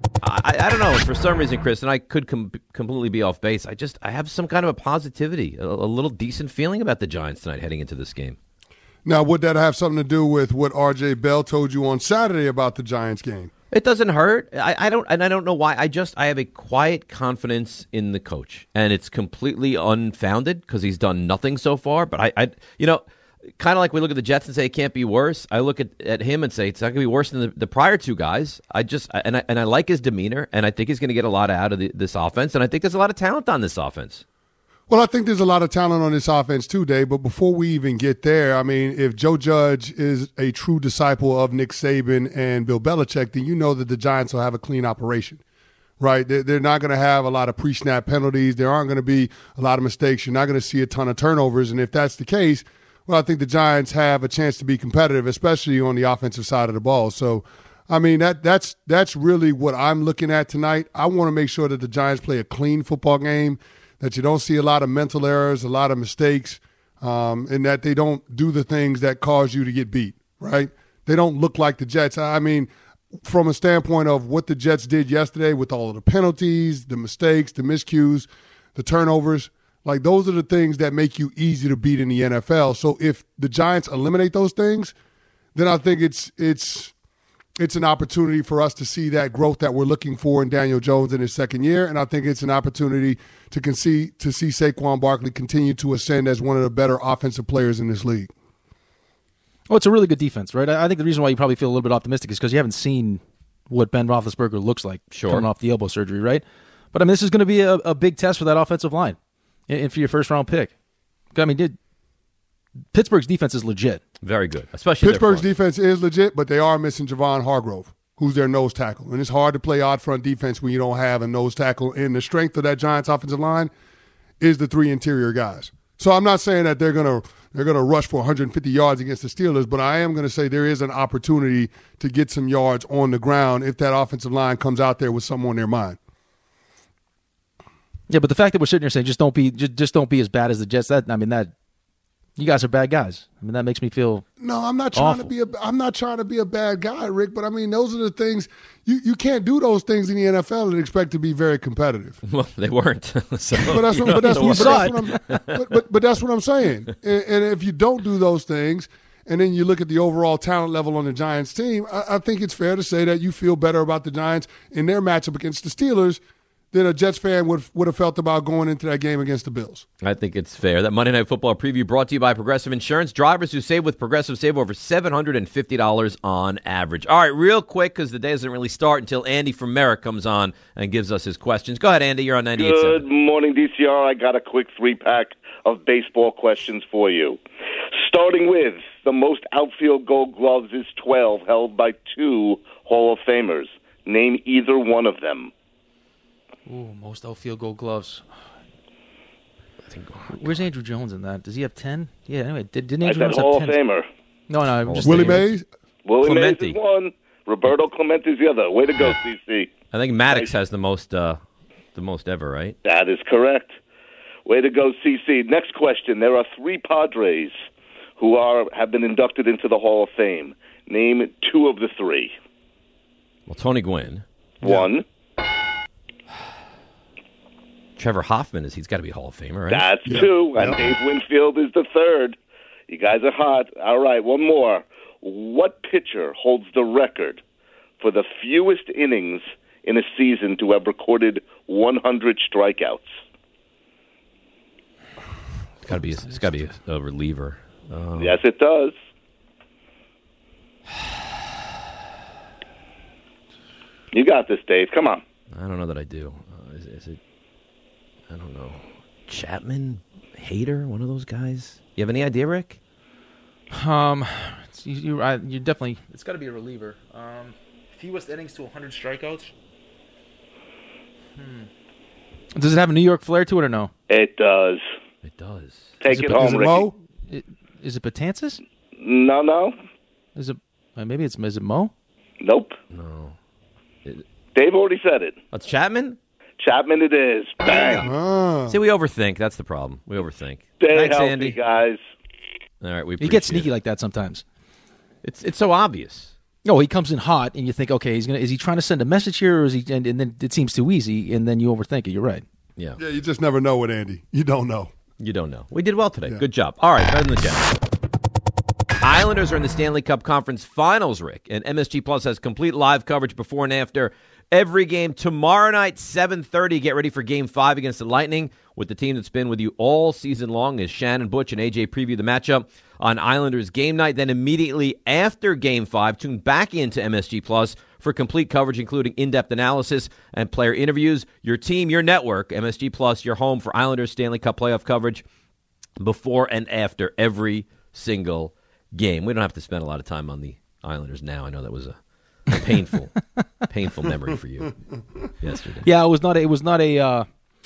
I, I don't know. For some reason, Chris, and I could com- completely be off base, I just I have some kind of a positivity, a, a little decent feeling about the Giants tonight heading into this game. Now, would that have something to do with what R J Bell told you on Saturday about the Giants game? It doesn't hurt. I, I don't, and I don't know why. I just I have a quiet confidence in the coach, and it's completely unfounded because he's done nothing so far. But I, I you know, kind of like we look at the Jets and say it can't be worse. I look at, at him and say it's not going to be worse than the, the prior two guys. I just and I and I like his demeanor, and I think he's going to get a lot out of the, this offense, and I think there's a lot of talent on this offense. Well, I think there's a lot of talent on this offense too, Dave. But before we even get there, I mean, if Joe Judge is a true disciple of Nick Saban and Bill Belichick, then you know that the Giants will have a clean operation, right? They're not going to have a lot of pre-snap penalties. There aren't going to be a lot of mistakes. You're not going to see a ton of turnovers. And if that's the case, well, I think the Giants have a chance to be competitive, especially on the offensive side of the ball. So, I mean, that that's that's really what I'm looking at tonight. I want to make sure that the Giants play a clean football game, that you don't see a lot of mental errors, a lot of mistakes, um, and that they don't do the things that cause you to get beat, right? They don't look like the Jets. I mean, from a standpoint of what the Jets did yesterday with all of the penalties, the mistakes, the miscues, the turnovers, like those are the things that make you easy to beat in the N F L. So if the Giants eliminate those things, then I think it's it's it's an opportunity for us to see that growth that we're looking for in Daniel Jones in his second year, and I think it's an opportunity to con- see to see Saquon Barkley continue to ascend as one of the better offensive players in this league. Oh, it's a really good defense, right? I think the reason why you probably feel a little bit optimistic is because you haven't seen what Ben Roethlisberger looks like Sure. coming off the elbow surgery, right? But I mean, this is going to be a, a big test for that offensive line and for your first round pick. I mean, did Pittsburgh's defense is legit. Very good, especially Pittsburgh's their front. defense is legit, but they are missing Javon Hargrove, who's their nose tackle. And it's hard to play odd front defense when you don't have a nose tackle. And the strength of that Giants offensive line is the three interior guys. So I'm not saying that they're going to they're going to rush for one hundred fifty yards against the Steelers, but I am going to say there is an opportunity to get some yards on the ground if that offensive line comes out there with something on their mind. Yeah, but the fact that we're sitting here saying just don't be just, just don't be as bad as the Jets, that I mean that you guys are bad guys. I mean that makes me feel No, I'm not trying awful. to be a I'm not trying to be a bad guy, Rick, but I mean those are the things you, you can't do those things in the N F L and expect to be very competitive. Well, they weren't. So, But that's what, but that's, you what, know, but that's what I'm but, but, but that's what I'm saying. And, and if you don't do those things, and then you look at the overall talent level on the Giants team, I, I think it's fair to say that you feel better about the Giants in their matchup against the Steelers than a Jets fan would would have felt about going into that game against the Bills. I think it's fair. That Monday Night Football preview brought to you by Progressive Insurance. Drivers who save with Progressive save over seven hundred fifty dollars on average. All right, real quick, because the day doesn't really start until Andy from Merrick comes on and gives us his questions. Go ahead, Andy. You're on ninety-eight point seven. Good morning, D C R. I got a quick three-pack of baseball questions for you. Starting with the most outfield gold gloves is twelve, held by two Hall of Famers. Name either one of them. Ooh, most outfield gold gloves. I think, where's Andrew Jones in that? Does he have ten? Yeah, anyway, did, didn't I Andrew said Jones Hall have of ten? Famer. No, no, I'm just Willie thinking- Mays? Willie Clemente. Mays is one. Roberto Clemente is the other. Way to go, C C. I think Maddox has the most, uh, the most ever, right? That is correct. Way to go, C C. Next question. There are three Padres who are have been inducted into the Hall of Fame. Name two of the three. Well, Tony Gwynn. One. Trevor Hoffman is he's got to be a Hall of Famer, right? That's two. And Dave Winfield is the third. You guys are hot. All right, one more. What pitcher holds the record for the fewest innings in a season to have recorded one hundred strikeouts? It's got to be. It's got to be a, a reliever. Um, Yes, it does. You got this, Dave. Come on. I don't know that I do. Uh, is, is it? I don't know. Chapman, Hader, one of those guys. You have any idea, Rick? Um, you you, I, you definitely. It's got to be a reliever. Um, fewest innings to one hundred strikeouts. Hmm. Does it have a New York flair to it or no? It does. It does. Take Is it, it, home, is it Ricky. Mo? It, is it Betances? No, no. Is it? Uh, maybe it's. Is it Mo? Nope. No. Dave already said it. That's Chapman? Chapman it is. Bang. Ah. See, we overthink. That's the problem. We overthink. Stay Thanks, healthy, Andy. guys. All right, we He gets appreciate sneaky it. like that sometimes. It's it's so obvious. No, he comes in hot, and you think, okay, he's gonna. Is he trying to send a message here, or is he? And, and then it seems too easy, and then you overthink it. You're right. Yeah. Yeah, you just never know with Andy. You don't know. You don't know. We did well today. Good job. All right, better than the Jets. Islanders are in the Stanley Cup Conference Finals, Rick, and M S G Plus has complete live coverage before and after every game. Tomorrow night, seven thirty, get ready for Game five against the Lightning with the team that's been with you all season long as Shannon Butch and A J preview the matchup on Islanders game night. Then immediately after Game five, tune back into M S G Plus for complete coverage, including in-depth analysis and player interviews. Your team, your network, M S G Plus, your home for Islanders Stanley Cup playoff coverage before and after every single game. We don't have to spend a lot of time on the Islanders now. I know that was a painful, painful memory for you yesterday. Yeah, it was not. A, it was not a. Uh,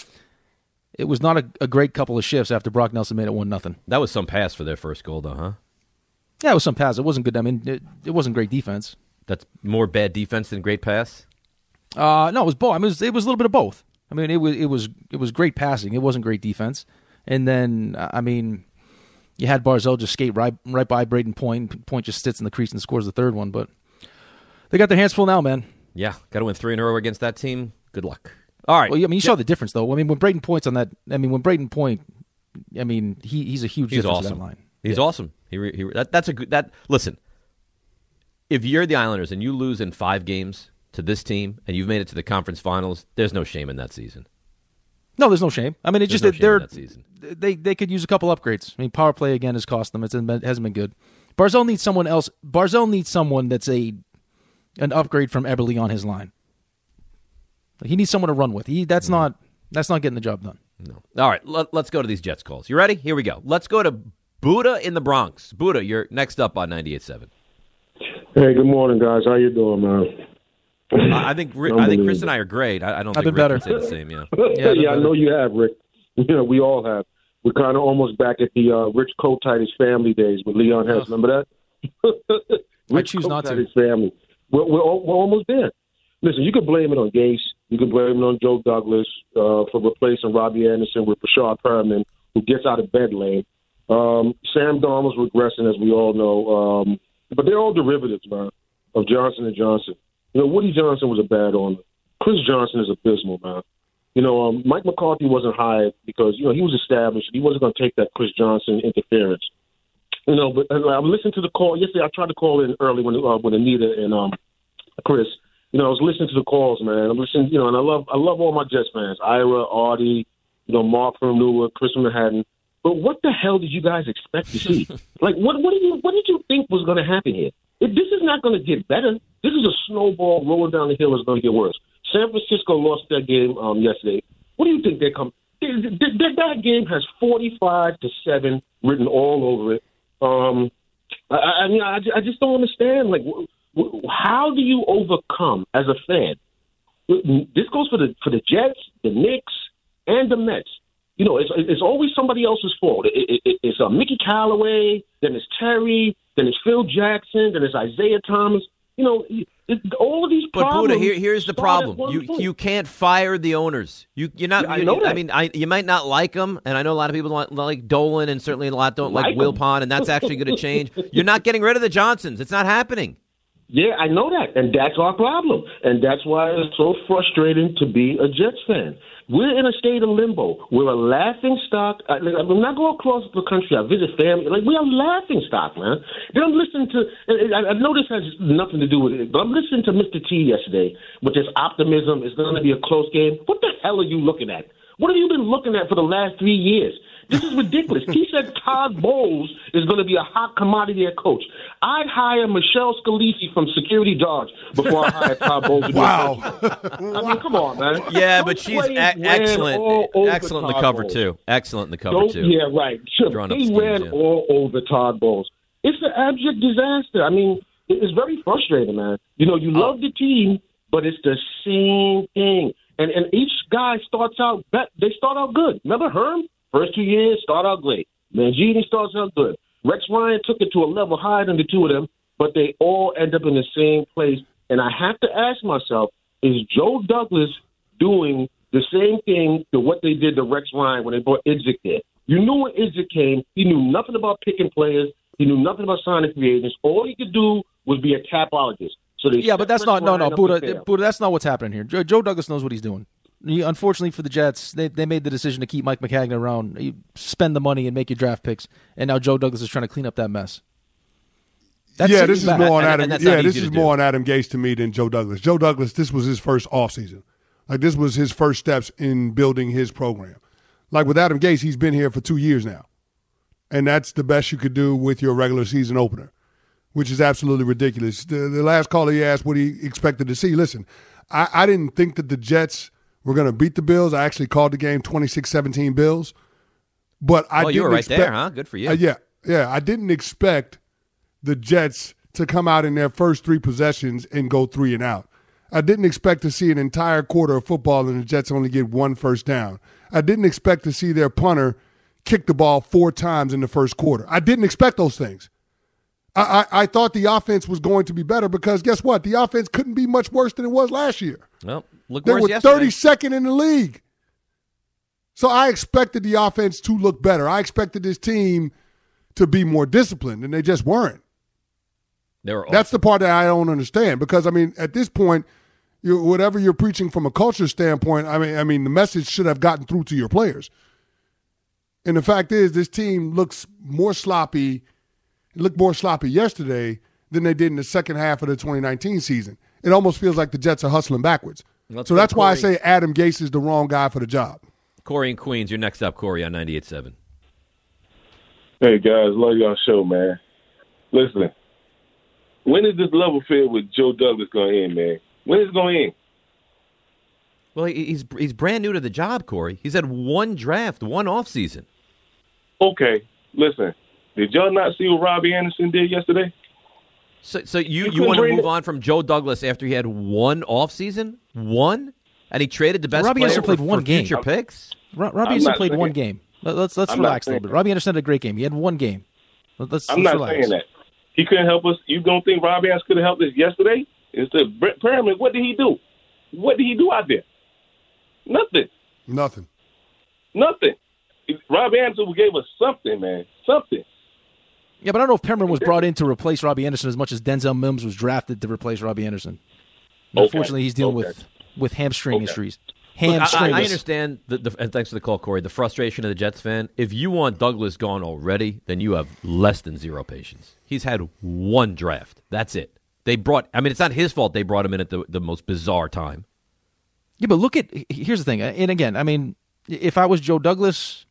it was not a, a great couple of shifts after Brock Nelson made it one nothing. That was some pass for their first goal, though, huh? Yeah, it was some pass. It wasn't good. I mean, it, it wasn't great defense. That's more bad defense than great pass. Uh, no, it was both. I mean, it was, it was a little bit of both. I mean, it was it was it was great passing. It wasn't great defense. And then, I mean, you had Barzal just skate right right by Braden Point. Point just sits in the crease and scores the third one. But they got their hands full now, man. Yeah, got to win three in a row against that team. Good luck. All right. Well, I mean, you saw the difference, though. I mean, when Braden Point's on that, I mean, when Braden Point, I mean, he he's a huge He's difference awesome. in that line. He's Yeah. awesome. He, re, he that, that's a good that. Listen, if you're the Islanders and you lose in five games to this team and you've made it to the conference finals, there's no shame in that season. No, there's no shame. I mean, it's There's just no that shame they're in that season. they they could use a couple upgrades. I mean, power play again has cost them. It's, it hasn't been good. Barzal needs someone else. Barzal needs someone that's a an upgrade from Eberle on his line. He needs someone to run with. He that's not that's not getting the job done. No. All right, let, let's go to these Jets calls. You ready? Here we go. Let's go to Buddha in the Bronx. Buddha, you're next up on ninety-eight point seven. Hey, good morning, guys. How you doing, man? I I think Rick, I think Chris and I are great. I, I don't I've think been Rick better. would say the same. Yeah. Yeah, Yeah, I better. know you have, Rick. You know, we all have. We're kind of almost back at the uh, Rich Kotite's family days with Leon Hess. Remember that? Rich choose not to. Kotite's family. We're, we're, al- we're almost there. Listen, you could blame it on Gase. You could blame it on Joe Douglas uh, for replacing Robbie Anderson with Rashard Perriman, who gets out of bed lane. Um, Sam Darnold's regressing, as we all know. Um, but they're all derivatives, man, of Johnson and Johnson. You know, Woody Johnson was a bad owner. Chris Johnson is abysmal, man. You know, um, Mike McCarthy wasn't hired because, you know, he was established. He wasn't going to take that Chris Johnson interference. You know, but uh, I listened to the call. Yesterday, I tried to call in early when uh, when Anita and um, Chris. You know, I was listening to the calls, man. I'm listening, you know, and I love I love all my Jets fans. Ira, Artie, you know, Mark from Newark, Chris from Manhattan. But what the hell did you guys expect to see? like, what what did you what did you think was going to happen here? If this is not going to get better. This is a snowball rolling down the hill. It's going to get worse. San Francisco lost their game um, yesterday. What do you think they come? That, that game has forty-five to seven written all over it. Um, I, I mean, I, I just don't understand. Like, w- w- how do you overcome as a fan? This goes for the for the Jets, the Knicks, and the Mets. You know, it's it's always somebody else's fault. It, it, it, it's uh, Mickey Callaway, then it's Terry, then it's Phil Jackson, then it's Isaiah Thomas. You know, it, all of these But problems. Buddha, here, here's the start at problem. one You point. you can't fire the owners. You you're not. Yeah, I you, know I that. mean, I, you might not like them, and I know a lot of people don't like Dolan, and certainly a lot don't like, Like 'em. Wilpon, and that's actually going to change. You're not getting rid of the Johnsons. It's not happening. Yeah, I know that, and that's our problem, and that's why it's so frustrating to be a Jets fan. We're in a state of limbo. We're a laughing stock. I, I'm not going across the country. I visit family. Like, we're a laughing stock, man. Then I'm listening to, I, I know this has nothing to do with it, but I'm listening to Mister T yesterday with this optimism. It's going to be a close game. What the hell are you looking at? What have you been looking at for the last three years? This is ridiculous. He said Todd Bowles is going to be a hot commodity at coach. I'd hire Michelle Scalisi from Security Guards before I hire Todd Bowles to be Wow. a coach. I mean, come on, man. Yeah, Those but she's plays a- ran excellent, all over excellent in the Todd cover Bowles. too. Excellent in the cover Those- too. Yeah, right. Sure. Drawing up He schemes, ran yeah. all over Todd Bowles. It's an abject disaster. I mean, it- it's very frustrating, man. You know, you love the team, but it's the same thing. And and each guy starts out, they start out good. Remember Herm? First two years, start out great. Mangini starts out good. Rex Ryan took it to a level higher than the two of them, but they all end up in the same place. And I have to ask myself, is Joe Douglas doing the same thing to what they did to Rex Ryan when they brought Idzik there? You knew when Idzik came, he knew nothing about picking players. He knew nothing about signing free agents. All he could do was be a tapologist. So they Yeah, but that's set not Rex no Ryan no up to Buddha, fail. Buddha. That's not what's happening here. Joe, Joe Douglas knows what he's doing. He, unfortunately for the Jets, they they made the decision to keep Mike Maccagnan around. You spend the money and make your draft picks, and now Joe Douglas is trying to clean up that mess. That's yeah, it. this is Back. more on And- Adam. and that's Yeah, not this easy is to more do. on Adam Gase to me than Joe Douglas. Joe Douglas, this was his first offseason. Like this was his first steps in building his program. Like with Adam Gase, he's been here for two years now, and that's the best you could do with your regular season opener, which is absolutely ridiculous. The, the last caller he asked what he expected to see. Listen, I, I didn't think that the Jets were going to beat the Bills. I actually called the game twenty-six seventeen Bills, but I Oh, didn't you were right expect, there, huh? Good for you. Uh, yeah, yeah. I didn't expect the Jets to come out in their first three possessions and go three and out. I didn't expect to see an entire quarter of football and the Jets only get one first down. I didn't expect to see their punter kick the ball four times in the first quarter. I didn't expect those things. I, I, I thought the offense was going to be better because guess what? The offense couldn't be much worse than it was last year. Well, look They worse were yesterday. thirty-second in the league. So I expected the offense to look better. I expected this team to be more disciplined, and they just weren't. They were That's the part that I don't understand because, I mean, at this point, you whatever you're preaching from a culture standpoint, I mean, I mean, the message should have gotten through to your players. And the fact is, this team looks more sloppy, looked more sloppy yesterday than they did in the second half of the twenty nineteen season. It almost feels like the Jets are hustling backwards. Let's so go, that's why I Corey. say Adam Gase is the wrong guy for the job. Corey in Queens, you're next up, Corey, on ninety-eight seven. Hey, guys, love y'all show, man. Listen, when is this level field with Joe Douglas going to end, man? When is it going to end? Well, he- he's he's brand new to the job, Corey. He's had one draft, one offseason. Okay, listen, did y'all not see what Robbie Anderson did yesterday? So, so you, You you want to couldn't move bring- on from Joe Douglas after he had one offseason? One? And he traded the best Robbie player Anderson for, played one for game. future picks? Ro- Robbie I'm Anderson not played saying- one game. Let- Let's let's I'm not relax a little saying bit. Robbie Anderson had a great game. He had one game. Let- Let's, I'm let's not relax. saying that. He couldn't help us. You don't think Robbie Anderson could have helped us yesterday? Instead of Brett Perriman, what did he do? What did he do out there? Nothing. Nothing. Nothing. Robbie Anderson gave us something, man. Something. Yeah, but I don't know if Perriman was brought in to replace Robbie Anderson as much as Denzel Mims was drafted to replace Robbie Anderson. Okay. Unfortunately, he's dealing Okay. with, with hamstring Okay. injuries. Look, I, Hamstring. I I understand, the, the, and thanks for the call, Corey, the frustration of the Jets fan. If you want Douglas gone already, then you have less than zero patience. He's had one draft. That's it. They brought, I mean, it's not his fault they brought him in at the, the most bizarre time. Yeah, but look at here's the thing, and again, I mean, if I was Joe Douglas,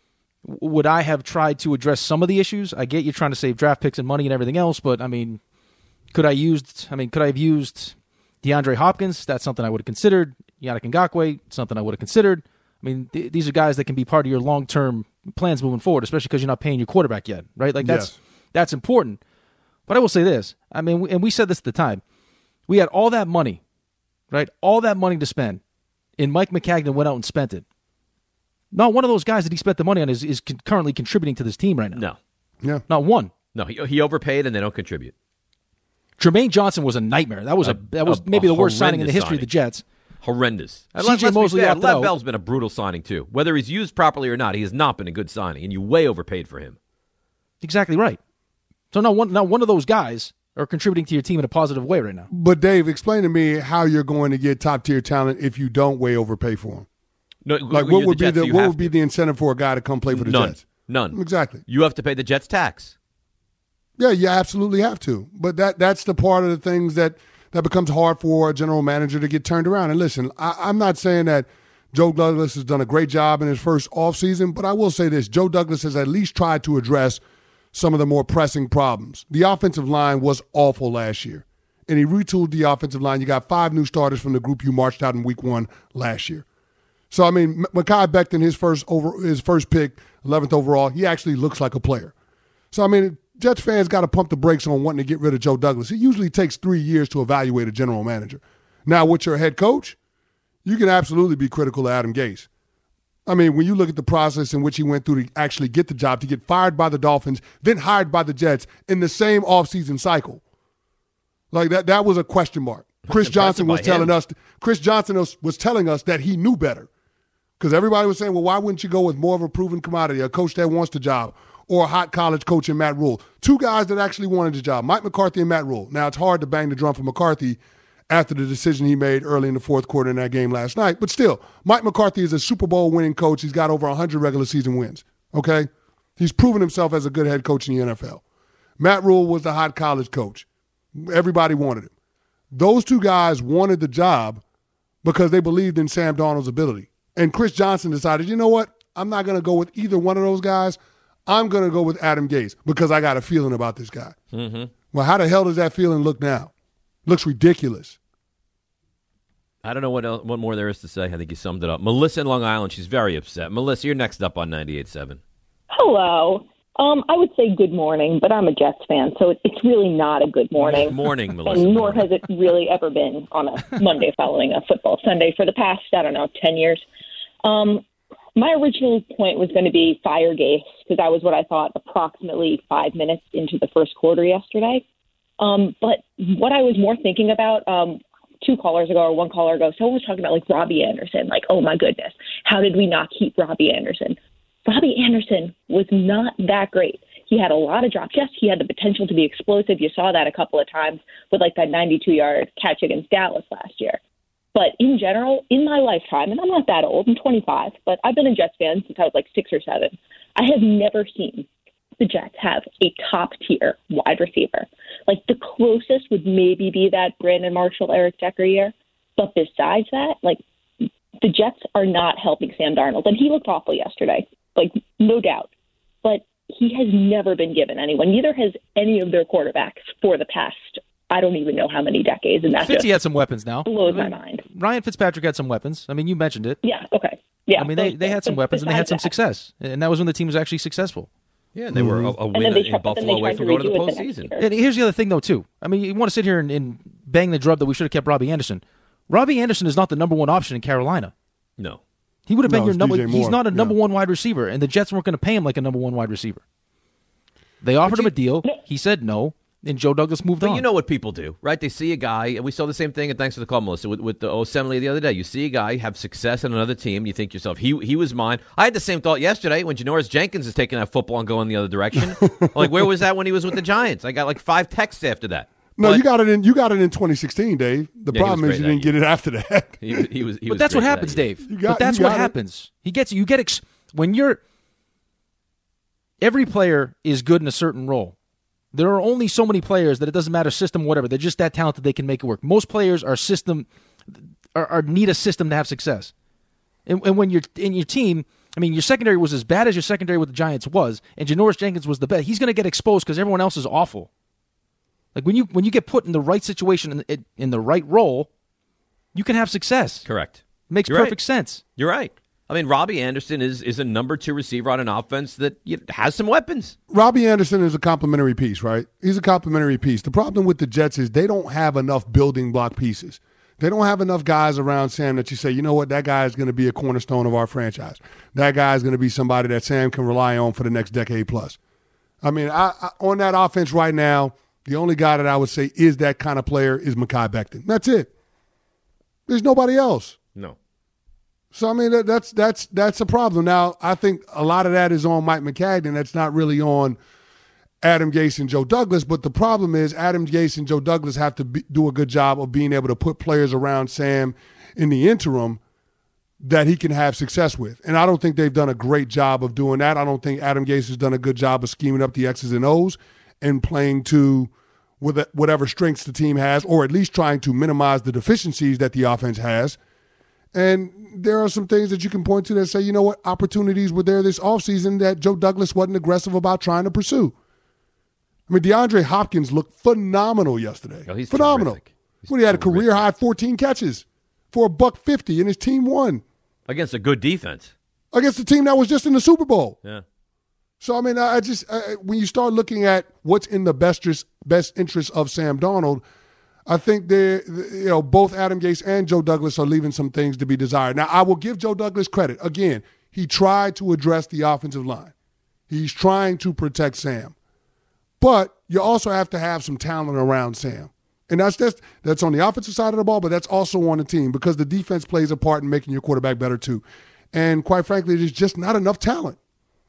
w- would I have tried to address some of the issues? I get you trying to save draft picks and money and everything else, but I mean, could I used? I mean, could I have used DeAndre Hopkins? That's something I would have considered. Yannick Ngakoue, something I would have considered. I mean, th- these are guys that can be part of your long term plans moving forward, especially because you're not paying your quarterback yet, right? Like that's Yes. that's important. But I will say this: I mean, and we said this at the time, we had all that money. Right? All that money to spend, and Mike Maccagnan went out and spent it. Not one of those guys that he spent the money on is, is con- currently contributing to this team right now. No. Yeah. Not one. No, he, he overpaid and they don't contribute. Jermaine Johnson was a nightmare. That was a, A- that was a- maybe a the worst signing in the horrendous history of the signing. Jets. Horrendous. And C J let- let's be Mosley fair, opted Lev out. Bell's been a brutal signing, too. Whether he's used properly or not, he has not been a good signing, and you way overpaid for him. Exactly right. So not one, not one of those guys are contributing to your team in a positive way right now. But Dave, explain to me how you're going to get top tier talent if you don't way overpay for him. No, Like, you're what would be Jets, the you what have would be to. the incentive for a guy to come play for the None. Jets? None. Exactly. You have to pay the Jets tax. Yeah, you absolutely have to. But that that's the part of the things that that becomes hard for a general manager to get turned around. And listen, I, I'm not saying that Joe Douglas has done a great job in his first offseason, but I will say this. Joe Douglas has at least tried to address some of the more pressing problems. The offensive line was awful last year, and he retooled the offensive line. You got five new starters from the group you marched out in week one last year. So, I mean, Mekhi Becton, his first over, his first pick, eleventh overall, he actually looks like a player. So, I mean, Jets fans got to pump the brakes on wanting to get rid of Joe Douglas. It usually takes three years to evaluate a general manager. Now, with your head coach, you can absolutely be critical of Adam Gase. I mean, when you look at the process in which he went through to actually get the job, to get fired by the Dolphins, then hired by the Jets in the same offseason cycle. Like, that that was a question mark. Chris Johnson was telling us Chris Johnson was, was telling us that he knew better. Because everybody was saying, well, why wouldn't you go with more of a proven commodity, a coach that wants the job, or a hot college coach in Matt Rule? Two guys that actually wanted the job, Mike McCarthy and Matt Rule. Now, it's hard to bang the drum for McCarthy after the decision he made early in the fourth quarter in that game last night. But still, Mike McCarthy is a Super Bowl winning coach. He's got over one hundred regular season wins, okay? He's proven himself as a good head coach in the N F L. Matt Rule was the hot college coach. Everybody wanted him. Those two guys wanted the job because they believed in Sam Darnold's ability. And Chris Johnson decided, you know what? I'm not going to go with either one of those guys. I'm going to go with Adam Gase because I got a feeling about this guy. Mm-hmm. Well, how the hell does that feeling look now? Looks ridiculous. I don't know what else, what more there is to say. I think you summed it up. Melissa in Long Island, she's very upset. Melissa, you're next up on ninety-eight point seven. Hello. Um, I would say good morning, but I'm a Jets fan, so it, it's really not a good morning. Morning, Melissa. And nor has it really ever been on a Monday following a football Sunday for the past, I don't know, ten years. Um, my original point was going to be fire Gase, because that was what I thought approximately five minutes into the first quarter yesterday. Um, but what I was more thinking about, um, two callers ago or one caller ago, someone was talking about like Robbie Anderson, like, oh my goodness, how did we not keep Robbie Anderson? Robbie Anderson was not that great. He had a lot of drops. Yes, he had the potential to be explosive. You saw that a couple of times with like that ninety-two yard catch against Dallas last year. But in general, in my lifetime, and I'm not that old, I'm twenty-five, but I've been a Jets fan since I was like six or seven. I have never seen the Jets have a top-tier wide receiver. Like, the closest would maybe be that Brandon Marshall, Eric Decker year. But besides that, like, the Jets are not helping Sam Darnold. And he looked awful yesterday, like, no doubt. But he has never been given anyone. Neither has any of their quarterbacks for the past, I don't even know how many decades. And that Fitzy had some weapons now. blows I mean, my mind. Ryan Fitzpatrick had some weapons. I mean, you mentioned it. Yeah, okay. Yeah, I mean, they, they had some weapons and they had some success. And that was when the team was actually successful. Yeah, and they were a, a win they in tried, Buffalo away from going to the postseason. And here's the other thing, though, too. I mean, you want to sit here and, and bang the drum that we should have kept Robbie Anderson. Robbie Anderson is not the number one option in Carolina. No. He would have been No, your it's number. D J He's Moore. not a number Yeah. one wide receiver, and the Jets weren't going to pay him like a number one wide receiver. They offered him a deal. He said no, and Joe Douglas moved But on. you know what people do, right? They see a guy, and we saw the same thing, and thanks for the call, Melissa, with, with the Osemele the other day. You see a guy have success in another team, you think to yourself, he he was mine. I had the same thought yesterday when Janoris Jenkins is taking that football and going the other direction. Like, where was that when he was with the Giants? I got like five texts after that. No, But you got it in. You got it in twenty sixteen, Dave. The Yeah, he problem was is you great didn't that get it after that. He, he was, he but was that's what great that happens, year. Dave. You got- but that's you what got it. happens. He gets you get ex- when you're. Every player is good in a certain role. There are only so many players that it doesn't matter system, whatever. They're just that talented they can make it work. Most players are system, are, are need a system to have success. And, and when you're in your team, I mean, your secondary was as bad as your secondary with the Giants was, and Janoris Jenkins was the best. He's going to get exposed because everyone else is awful. Like when you when you get put in the right situation in, in the right role, you can have success. Correct. Makes You're perfect right. sense. You're right. I mean, Robbie Anderson is, is a number two receiver on an offense that you know, has some weapons. Robbie Anderson is a complimentary piece, right? He's a complimentary piece. The problem with the Jets is they don't have enough building block pieces. They don't have enough guys around Sam that you say, you know what, that guy is going to be a cornerstone of our franchise. That guy is going to be somebody that Sam can rely on for the next decade plus. I mean, I, I, on that offense right now, the only guy that I would say is that kind of player is Mekhi Becton. That's it. There's nobody else. No. So, I mean, that, that's that's that's a problem. Now, I think a lot of that is on Mike McCagnon. That's not really on Adam Gase and Joe Douglas. But the problem is Adam Gase and Joe Douglas have to be, do a good job of being able to put players around Sam in the interim that he can have success with. And I don't think they've done a great job of doing that. I don't think Adam Gase has done a good job of scheming up the X's and O's and playing to with whatever strengths the team has, or at least trying to minimize the deficiencies that the offense has. And there are some things that you can point to that say, you know what, opportunities were there this offseason that Joe Douglas wasn't aggressive about trying to pursue. I mean, DeAndre Hopkins looked phenomenal yesterday. Oh, he's phenomenal. terrific. He's well, he had a terrific. career-high fourteen catches for a buck fifty, and his team won. Against a good defense. Against the team that was just in the Super Bowl. Yeah. So, I mean, I just I, when you start looking at what's in the best, best interest of Sam Darnold, I think they, you know, both Adam Gase and Joe Douglas are leaving some things to be desired. Now, I will give Joe Douglas credit. Again, he tried to address the offensive line. He's trying to protect Sam. But you also have to have some talent around Sam. And that's just, that's on the offensive side of the ball, but that's also on the team because the defense plays a part in making your quarterback better too. And quite frankly, there's just not enough talent.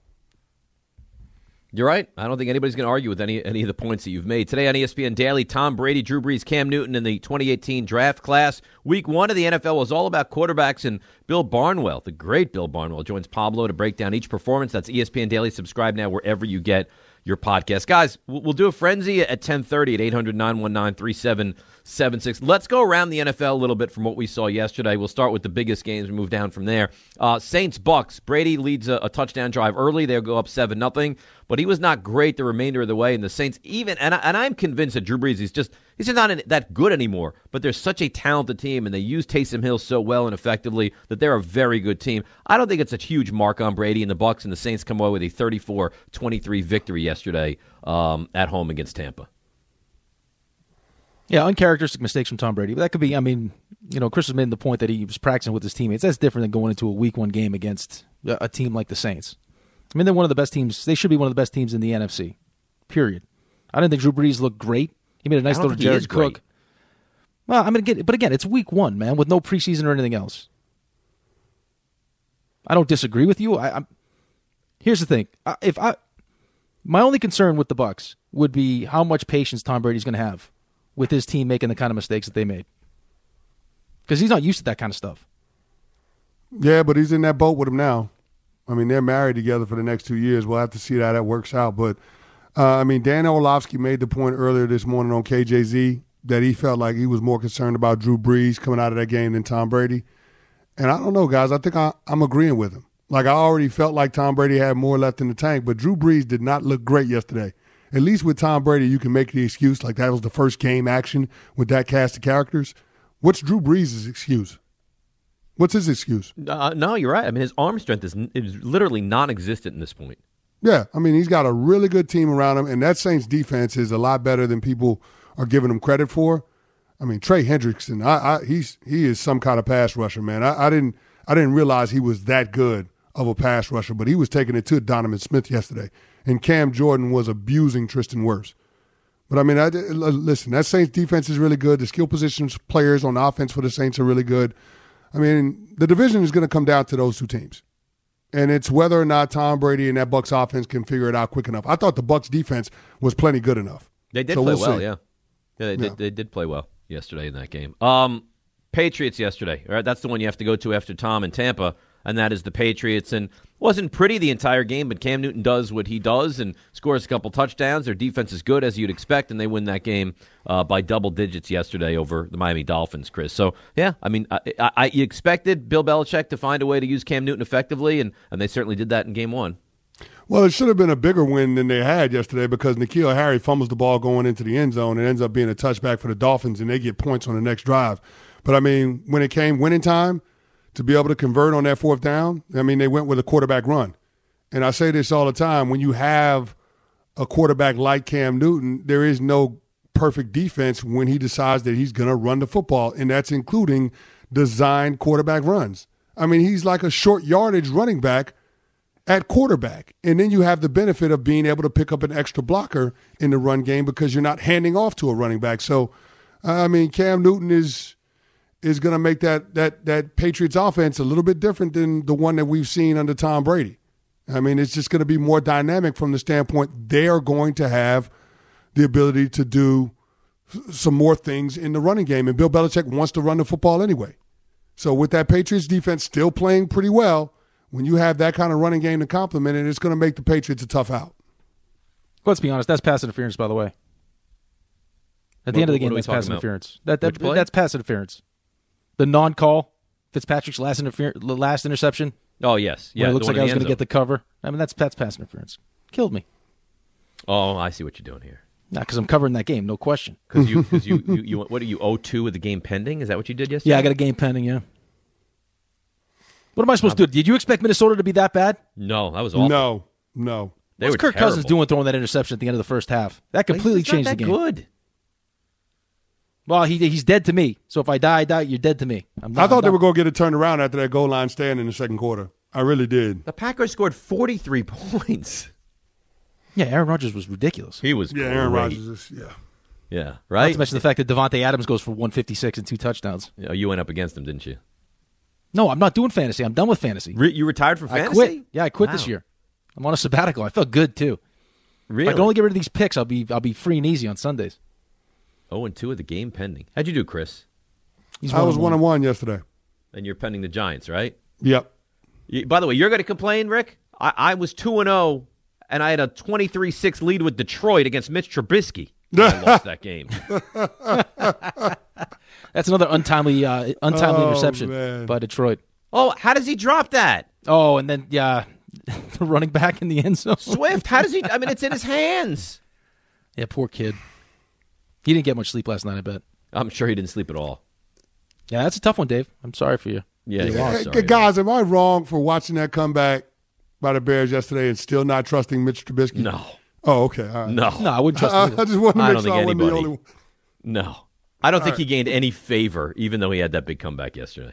You're right. I don't think anybody's going to argue with any any of the points that you've made. Today on E S P N Daily, Tom Brady, Drew Brees, Cam Newton in the twenty eighteen draft class. Week one of the N F L was all about quarterbacks, and Bill Barnwell, the great Bill Barnwell, joins Pablo to break down each performance. That's E S P N Daily. Subscribe now wherever you get your podcast. Guys, we'll do a frenzy at ten thirty at eight hundred, nine one nine, three seven seven six. Let's go around the N F L a little bit from what we saw yesterday. We'll start with the biggest games and move down from there. Uh, Saints-Bucks. Brady leads a, a touchdown drive early. They'll go up seven nothing. But he was not great the remainder of the way. And the Saints even, and, I, and I'm convinced that Drew Brees is just, he's just not in, that good anymore. But they're such a talented team, and they use Taysom Hill so well and effectively that they're a very good team. I don't think it's a huge mark on Brady and the Bucks, and the Saints come away with a thirty-four twenty-three victory yesterday um, at home against Tampa. Yeah, uncharacteristic mistakes from Tom Brady. But that could be, I mean, you know, Chris has made the point that he was practicing with his teammates. That's different than going into a week one game against a team like the Saints. I mean, they're one of the best teams. They should be one of the best teams in the N F C, period. I didn't think Drew Brees looked great. He made a nice little Jared Cook. Great. Well, I mean, again, but again, it's week one, man, with no preseason or anything else. I don't disagree with you. I, I'm, here's the thing. I, if I, my only concern with the Bucs would be how much patience Tom Brady's going to have with his team making the kind of mistakes that they made. Because he's not used to that kind of stuff. Yeah, but he's in that boat with him now. I mean, they're married together for the next two years. We'll have to see how that works out. But, uh, I mean, Dan Orlovsky made the point earlier this morning on K J Z that he felt like he was more concerned about Drew Brees coming out of that game than Tom Brady. And I don't know, guys. I think I, I'm agreeing with him. Like, I already felt like Tom Brady had more left in the tank, but Drew Brees did not look great yesterday. At least with Tom Brady, you can make the excuse like that was the first game action with that cast of characters. What's Drew Brees' excuse? What's his excuse? Uh, no, you're right. I mean, his arm strength is, is literally non-existent at this point. Yeah, I mean, he's got a really good team around him, and that Saints defense is a lot better than people are giving him credit for. I mean, Trey Hendrickson, I, I, he's he is some kind of pass rusher, man. I, I didn't I didn't realize he was that good of a pass rusher, but he was taking it to Donovan Smith yesterday, and Cam Jordan was abusing Tristan Wirfs. But, I mean, I, listen, that Saints defense is really good. The skill positions players on offense for the Saints are really good. I mean, the division is going to come down to those two teams. And it's whether or not Tom Brady and that Bucs offense can figure it out quick enough. I thought the Bucs defense was plenty good enough. They did so play we'll well, see. yeah. Yeah, they, yeah. Did, they did play well yesterday in that game. Um, Patriots yesterday. All right, that's the one you have to go to after Tom in Tampa, and that is the Patriots. And wasn't pretty the entire game, but Cam Newton does what he does and scores a couple touchdowns. Their defense is good, as you'd expect, and they win that game uh, by double digits yesterday over the Miami Dolphins, Chris. So, yeah, I mean, I, I, I, you expected Bill Belichick to find a way to use Cam Newton effectively, and, and they certainly did that in game one. Well, it should have been a bigger win than they had yesterday because N'Keal Harry fumbles the ball going into the end zone and it ends up being a touchback for the Dolphins, and they get points on the next drive. But, I mean, when it came winning time, to be able to convert on that fourth down, I mean, they went with a quarterback run. And I say this all the time, when you have a quarterback like Cam Newton, there is no perfect defense when he decides that he's going to run the football, and that's including designed quarterback runs. I mean, he's like a short yardage running back at quarterback. And then you have the benefit of being able to pick up an extra blocker in the run game because you're not handing off to a running back. So, I mean, Cam Newton is – is going to make that that that Patriots offense a little bit different than the one that we've seen under Tom Brady. I mean, it's just going to be more dynamic from the standpoint they are going to have the ability to do some more things in the running game, and Bill Belichick wants to run the football anyway. So with that Patriots defense still playing pretty well, when you have that kind of running game to complement it, it's going to make the Patriots a tough out. Let's be honest, that's pass interference, by the way. At the what, end of the game, that's pass about? interference. That, that Which play? That's pass interference. The non-call Fitzpatrick's last interfer- last interception. Oh, yes. Yeah, When it looks the like one I in was the going end to get the zone. cover. I mean, that's Pat's pass interference. Killed me. Oh, I see what you're doing here. Nah, because I'm covering that game, no question. Because you, cause you, you, you, what are you, oh two with the game pending? Is that what you did yesterday? Yeah, I got a game pending, yeah. What am I supposed to do? Did you expect Minnesota to be that bad? No, that was awful. No, no. They What's were Kirk terrible. Cousins doing throwing that interception at the end of the first half? That completely He's not changed that the game. good. Well, he he's dead to me. So if I die, I die. You're dead to me. I'm I not- thought I'm they not- were going to get it turned around after that goal line stand in the second quarter. I really did. The Packers scored forty-three points. Yeah, Aaron Rodgers was ridiculous. He was Yeah, great. Aaron Rodgers is, yeah. Yeah, Not right? to mention the fact that Devontae Adams goes for one fifty-six and two touchdowns. Oh, you went up against him, didn't you? No, I'm not doing fantasy. I'm done with fantasy. Re- you retired from I fantasy? quit. Yeah, I quit Wow. this year. I'm on a sabbatical. I felt good too. Really? If I can only get rid of these picks, I'll be I'll be free and easy on Sundays. oh and two of the game pending. How'd you do, Chris? He's I was one and one yesterday. And you're pending the Giants, right? Yep. You- by the way, you're going to complain, Rick? I, I was two and oh, and I had a twenty-three six lead with Detroit against Mitch Trubisky. I lost that game. That's another untimely uh, untimely Oh, interception man. by Detroit. Oh, how does he drop that? Oh, and then yeah, the running back in the end zone. Swift, how does he? I mean, it's in his hands. Yeah, poor kid. He didn't get much sleep last night, I bet. I'm sure he didn't sleep at all. Yeah, that's a tough one, Dave. I'm sorry for you. Yeah, You yeah. lost. Hey, sorry. guys, am I wrong for watching that comeback by the Bears yesterday and still not trusting Mitch Trubisky? No. Oh, okay. All right. No. No, I wouldn't trust I, him. I just wanted to I make don't sure I think wasn't the anybody- only one. No. I don't think he gained any favor, even though he had that big comeback yesterday.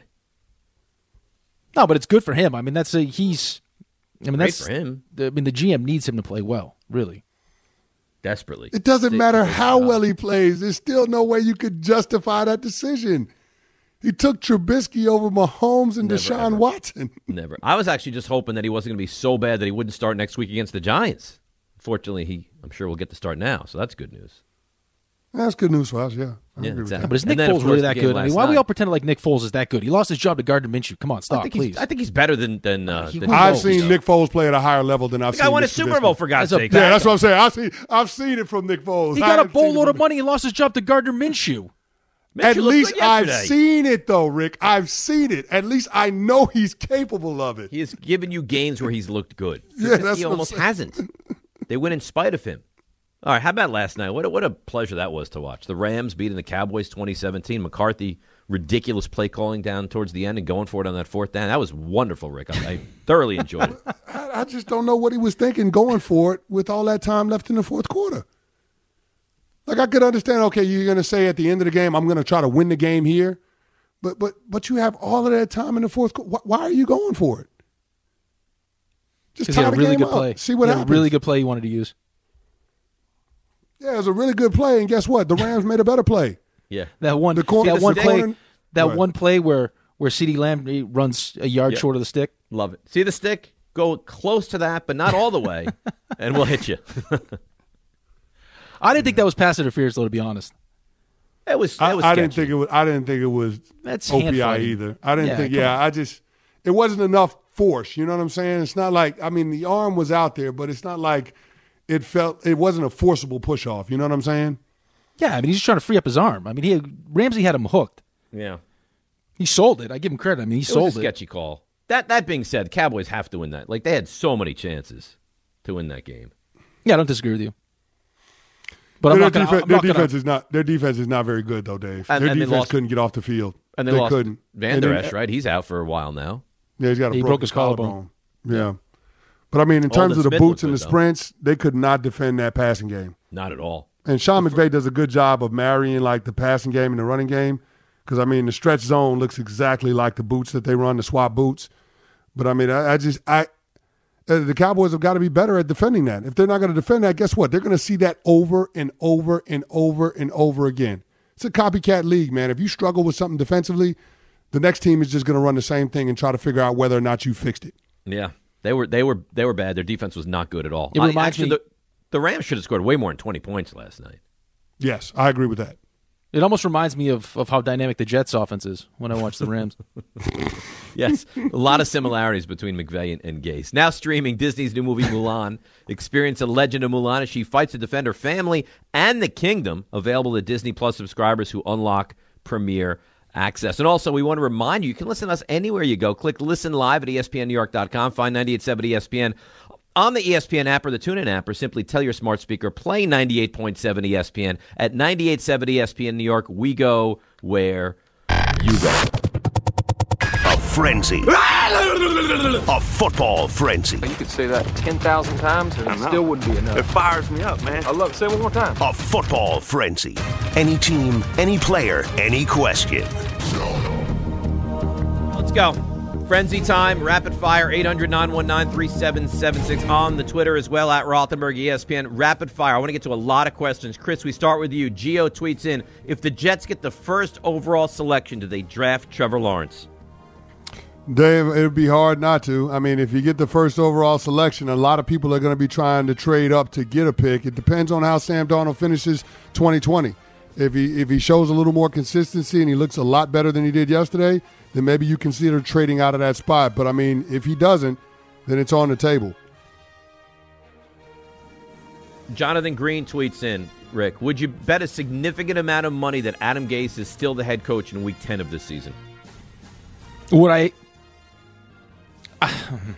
No, but it's good for him. I mean, that's a he's. I mean, Great that's for him. I mean, the G M needs him to play well. Really. Desperately. It doesn't They- matter they how stop. well he plays. There's still no way you could justify that decision. He took Trubisky over Mahomes and Never, Deshaun ever. Watson. Never. I was actually just hoping that he wasn't going to be so bad that he wouldn't start next week against the Giants. Fortunately, he I'm sure will get to start now, so that's good news. That's good news for us, yeah. I Yeah, agree with exactly. that. But is And Nick then, of Foles course, really the that game good? I mean, last why are we night. all pretending like Nick Foles is that good? He lost his job to Gardner Minshew. Come on, I stop, think please. he's I think he's better than than uh, He than won I've Foles. seen Nick Foles play at a higher level than I've The seen guy won a Mitch Super Trubisky. Bowl for God's As a sake. Yeah, that's what I'm saying. I've seen, I've seen it from Nick Foles. he I got a haven't seen it boatload of from- money and lost his job to Gardner Minshew. At Mitchell looked least good I've yesterday. seen it, though, Rick. I've seen it. At least I know he's capable of it. He has given you games where he's looked good. Yeah, that's he what I'm almost saying. hasn't. They win in spite of him. All right, how about last night? What a, what a pleasure that was to watch. The Rams beating the Cowboys twenty seventeen. McCarthy, ridiculous play calling down towards the end and going for it on that fourth down. That was wonderful, Rick. I, I thoroughly enjoyed it. I, I just don't know what he was thinking going for it with all that time left in the fourth quarter. Like, I could understand, okay, you're going to say at the end of the game, I'm going to try to win the game here. But but but you have all of that time in the fourth quarter. Why are you going for it? Just Because he tie had a the really game good out. play. See what He had happens. a really good play he wanted to use. Yeah, it was a really good play, and guess what? The Rams made a better play. Yeah. That one, The corner- that the one stick- play, corner- that Right. one play where where CeeDee Lamb he runs a yard Yeah. short of the stick. Love it. See the stick? Go close to that, but not all the way, and we'll hit you. I didn't think that was pass interference, though. To be honest, It was. It I, was I didn't sketchy. think it was. I didn't think it was That's O hand P I fighting. either. I didn't Yeah, think. come Yeah, on. I just it wasn't enough force. You know what I'm saying? It's not like I mean the arm was out there, but it's not like it felt. It wasn't a forcible push off. You know what I'm saying? yeah. I mean, he's just trying to free up his arm. I mean, he had, Ramsey had him hooked. Yeah. He sold it. I give him credit. I mean, he It sold was a it. sketchy call. That that being said, Cowboys have to win that. Like they had so many chances to win that game. Yeah, I don't disagree with you. But I'm their not going defen- to. their defense is not. Their defense is not very good though, Dave. And- their and they defense lost- couldn't get off the field. And they, lost couldn't. Van And Der then- Esch, right? He's out for a while now. Yeah, he's got a He broken broke his collarbone. Yeah, but I mean, in terms Aldon of the Smith boots looked and the good, though. sprints, they could not defend that passing game. Not at all. And Sean McVay does a good job of marrying like the passing game and the running game. Because I mean, the stretch zone looks exactly like the boots that they run, the swap boots. But I mean, I, I just I uh, the Cowboys have got to be better at defending that. If they're not going to defend that, guess what? They're going to see that over and over and over and over again. It's a copycat league, man. If you struggle with something defensively, the next team is just going to run the same thing and try to figure out whether or not you fixed it. Yeah, they were they were they were bad. Their defense was not good at all. It I- reminds actually, me- the, the Rams should have scored way more than twenty points last night. Yes, I agree with that. It almost reminds me of, of how dynamic the Jets' offense is when I watch the Rams. Yes, a lot of similarities between McVay and, and Gase. Now streaming Disney's new movie Mulan. Experience the legend of Mulan as she fights to defend her family and the kingdom. Available to Disney Plus subscribers who unlock premiere access. And also, we want to remind you, you can listen to us anywhere you go. Click Listen Live at E S P N New York dot com. Find ninety-eight point seven E S P N on the E S P N app or the TuneIn app, or simply tell your smart speaker, play ninety-eight point seven E S P N. At ninety-eight point seven E S P N New York, we go where you go. A frenzy. A football frenzy. You could say that ten thousand times and it still wouldn't be enough. It fires me up, man. I love it. Say it one more time. A football frenzy. Any team, any player, any question. Let's go. Frenzy time, rapid fire, eight hundred, nine one nine, three seven seven six on the Twitter as well, at Rothenberg E S P N. Rapid fire. I want to get to a lot of questions. Chris, we start with you. Gio tweets in, if the Jets get the first overall selection, do they draft Trevor Lawrence? Dave, it would be hard not to. I mean, if you get the first overall selection, a lot of people are going to be trying to trade up to get a pick. It depends on how Sam Darnold finishes twenty twenty. If he if he shows a little more consistency and he looks a lot better than he did yesterday, then maybe you consider trading out of that spot. But, I mean, if he doesn't, then it's on the table. Jonathan Green tweets in, Rick, would you bet a significant amount of money that Adam Gase is still the head coach in week ten of this season? Would I... I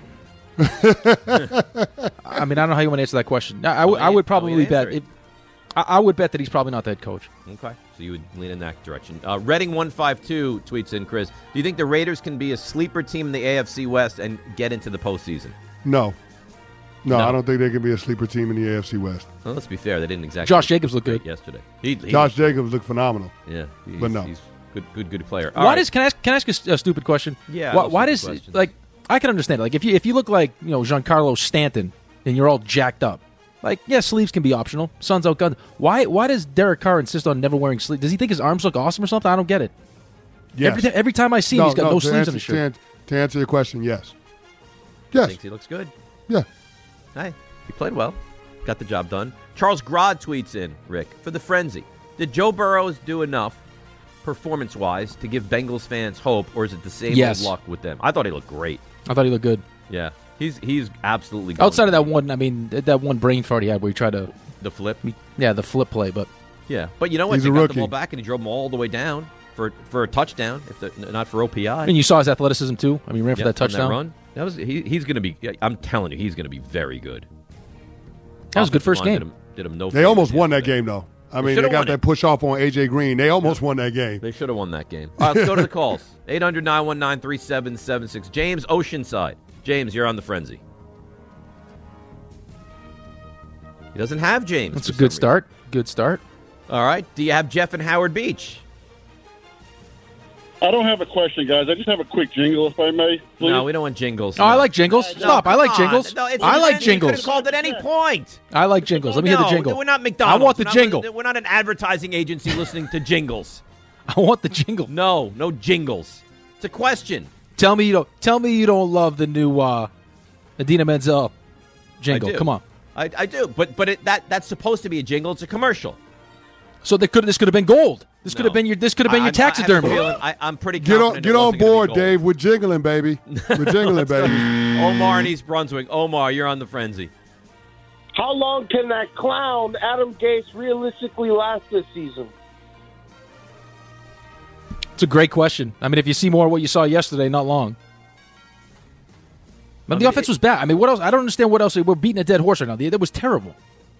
mean, I don't know how you want to answer that question. I, I, w- I would probably bet... If, I, I would bet that he's probably not the head coach. Okay, so you would lean in that direction. Uh, Redding one five two tweets in, Chris, do you think the Raiders can be a sleeper team in the A F C West and get into the postseason? No. No, No. I don't think they can be a sleeper team in the A F C West. Well, let's be fair, they didn't exactly. Josh Jacobs looked great good yesterday. He, he, Josh Jacobs looked phenomenal. Yeah, he's, but no. he's good, good, good player. All Why right. does can I ask, can I ask a, s- a stupid question? Yeah, Why, no why stupid does question. like I can understand it. Like if you if you look like you know Giancarlo Stanton and you're all jacked up, like yeah, sleeves can be optional. Sun's outgunned. Why why does Derek Carr insist on never wearing sleeves? Does he think his arms look awesome or something? I don't get it. Yes. Every, ti- every time I see him, No, he's got no, no, to sleeves answer, on his shirt. To, an- to answer your question, yes. Yes. Thinks he looks good. Yeah. Hey, he played well. Got the job done. Charles Grod tweets in, Rick, for the frenzy. Did Joe Burrows do enough performance-wise to give Bengals fans hope, or is it the same Yes. old luck with them? I thought he looked great. I thought he looked good. Yeah, he's he's absolutely going Outside of that one, I mean, that one brain fart he had where he tried to the flip. Yeah, the flip play, but Yeah, but you know what? He's They a got rookie. the ball back and he drove them all the way down for for a touchdown, if the, not for O P I. and you saw his athleticism too. I mean, he ran for Yeah, that on touchdown. That run. That was he, he's going to be. I'm telling you, he's going to be very good. That was a good first Offensive line game. Did him, did him no They favors almost won that yesterday. game, though. I They mean, should've they got won that it. push off on A J Green. They almost won that game. They should have won that game. All right, let's go to the calls. eight hundred, nine one nine, three seven seven six. James, Oceanside. James, you're on the frenzy. He doesn't have James. That's for a good some start. Good start. reason. All right. Do you have Jeff in Howard Beach? I don't have a question, guys. I just have a quick jingle, if I may. Please. No, we don't want jingles. Oh, I No. like jingles. No, Stop. I like come on. jingles. No, it's I like You could have jingles. called at any point. I like jingles. Let me hear the No, jingle. We're not McDonald's. I want the We're not jingle. listening- We're not an advertising agency listening to jingles. I want the jingle. No, no jingles. It's a question. Tell me you don't. Tell me you don't love the new uh, Adina Menzel jingle. I do. Come on. I, I do, but but it, that that's supposed to be a jingle. It's a commercial. So they could. This could have been gold. This could have been your. This could have been I- your I- I have a taxidermy. feeling- I, I'm pretty Get on, confident get it on wasn't gonna be board, gold. Dave. We're jingling, baby. We're jingling, Let's go. baby. Omar in East Brunswick. Omar, you're on the frenzy. How long can that clown Adam Gase realistically last this season? It's a great question. I mean, if you see more of what you saw yesterday, not long. But I the mean, offense it- was bad. I mean, what else? I don't understand what else. We're beating a dead horse right now. It was terrible.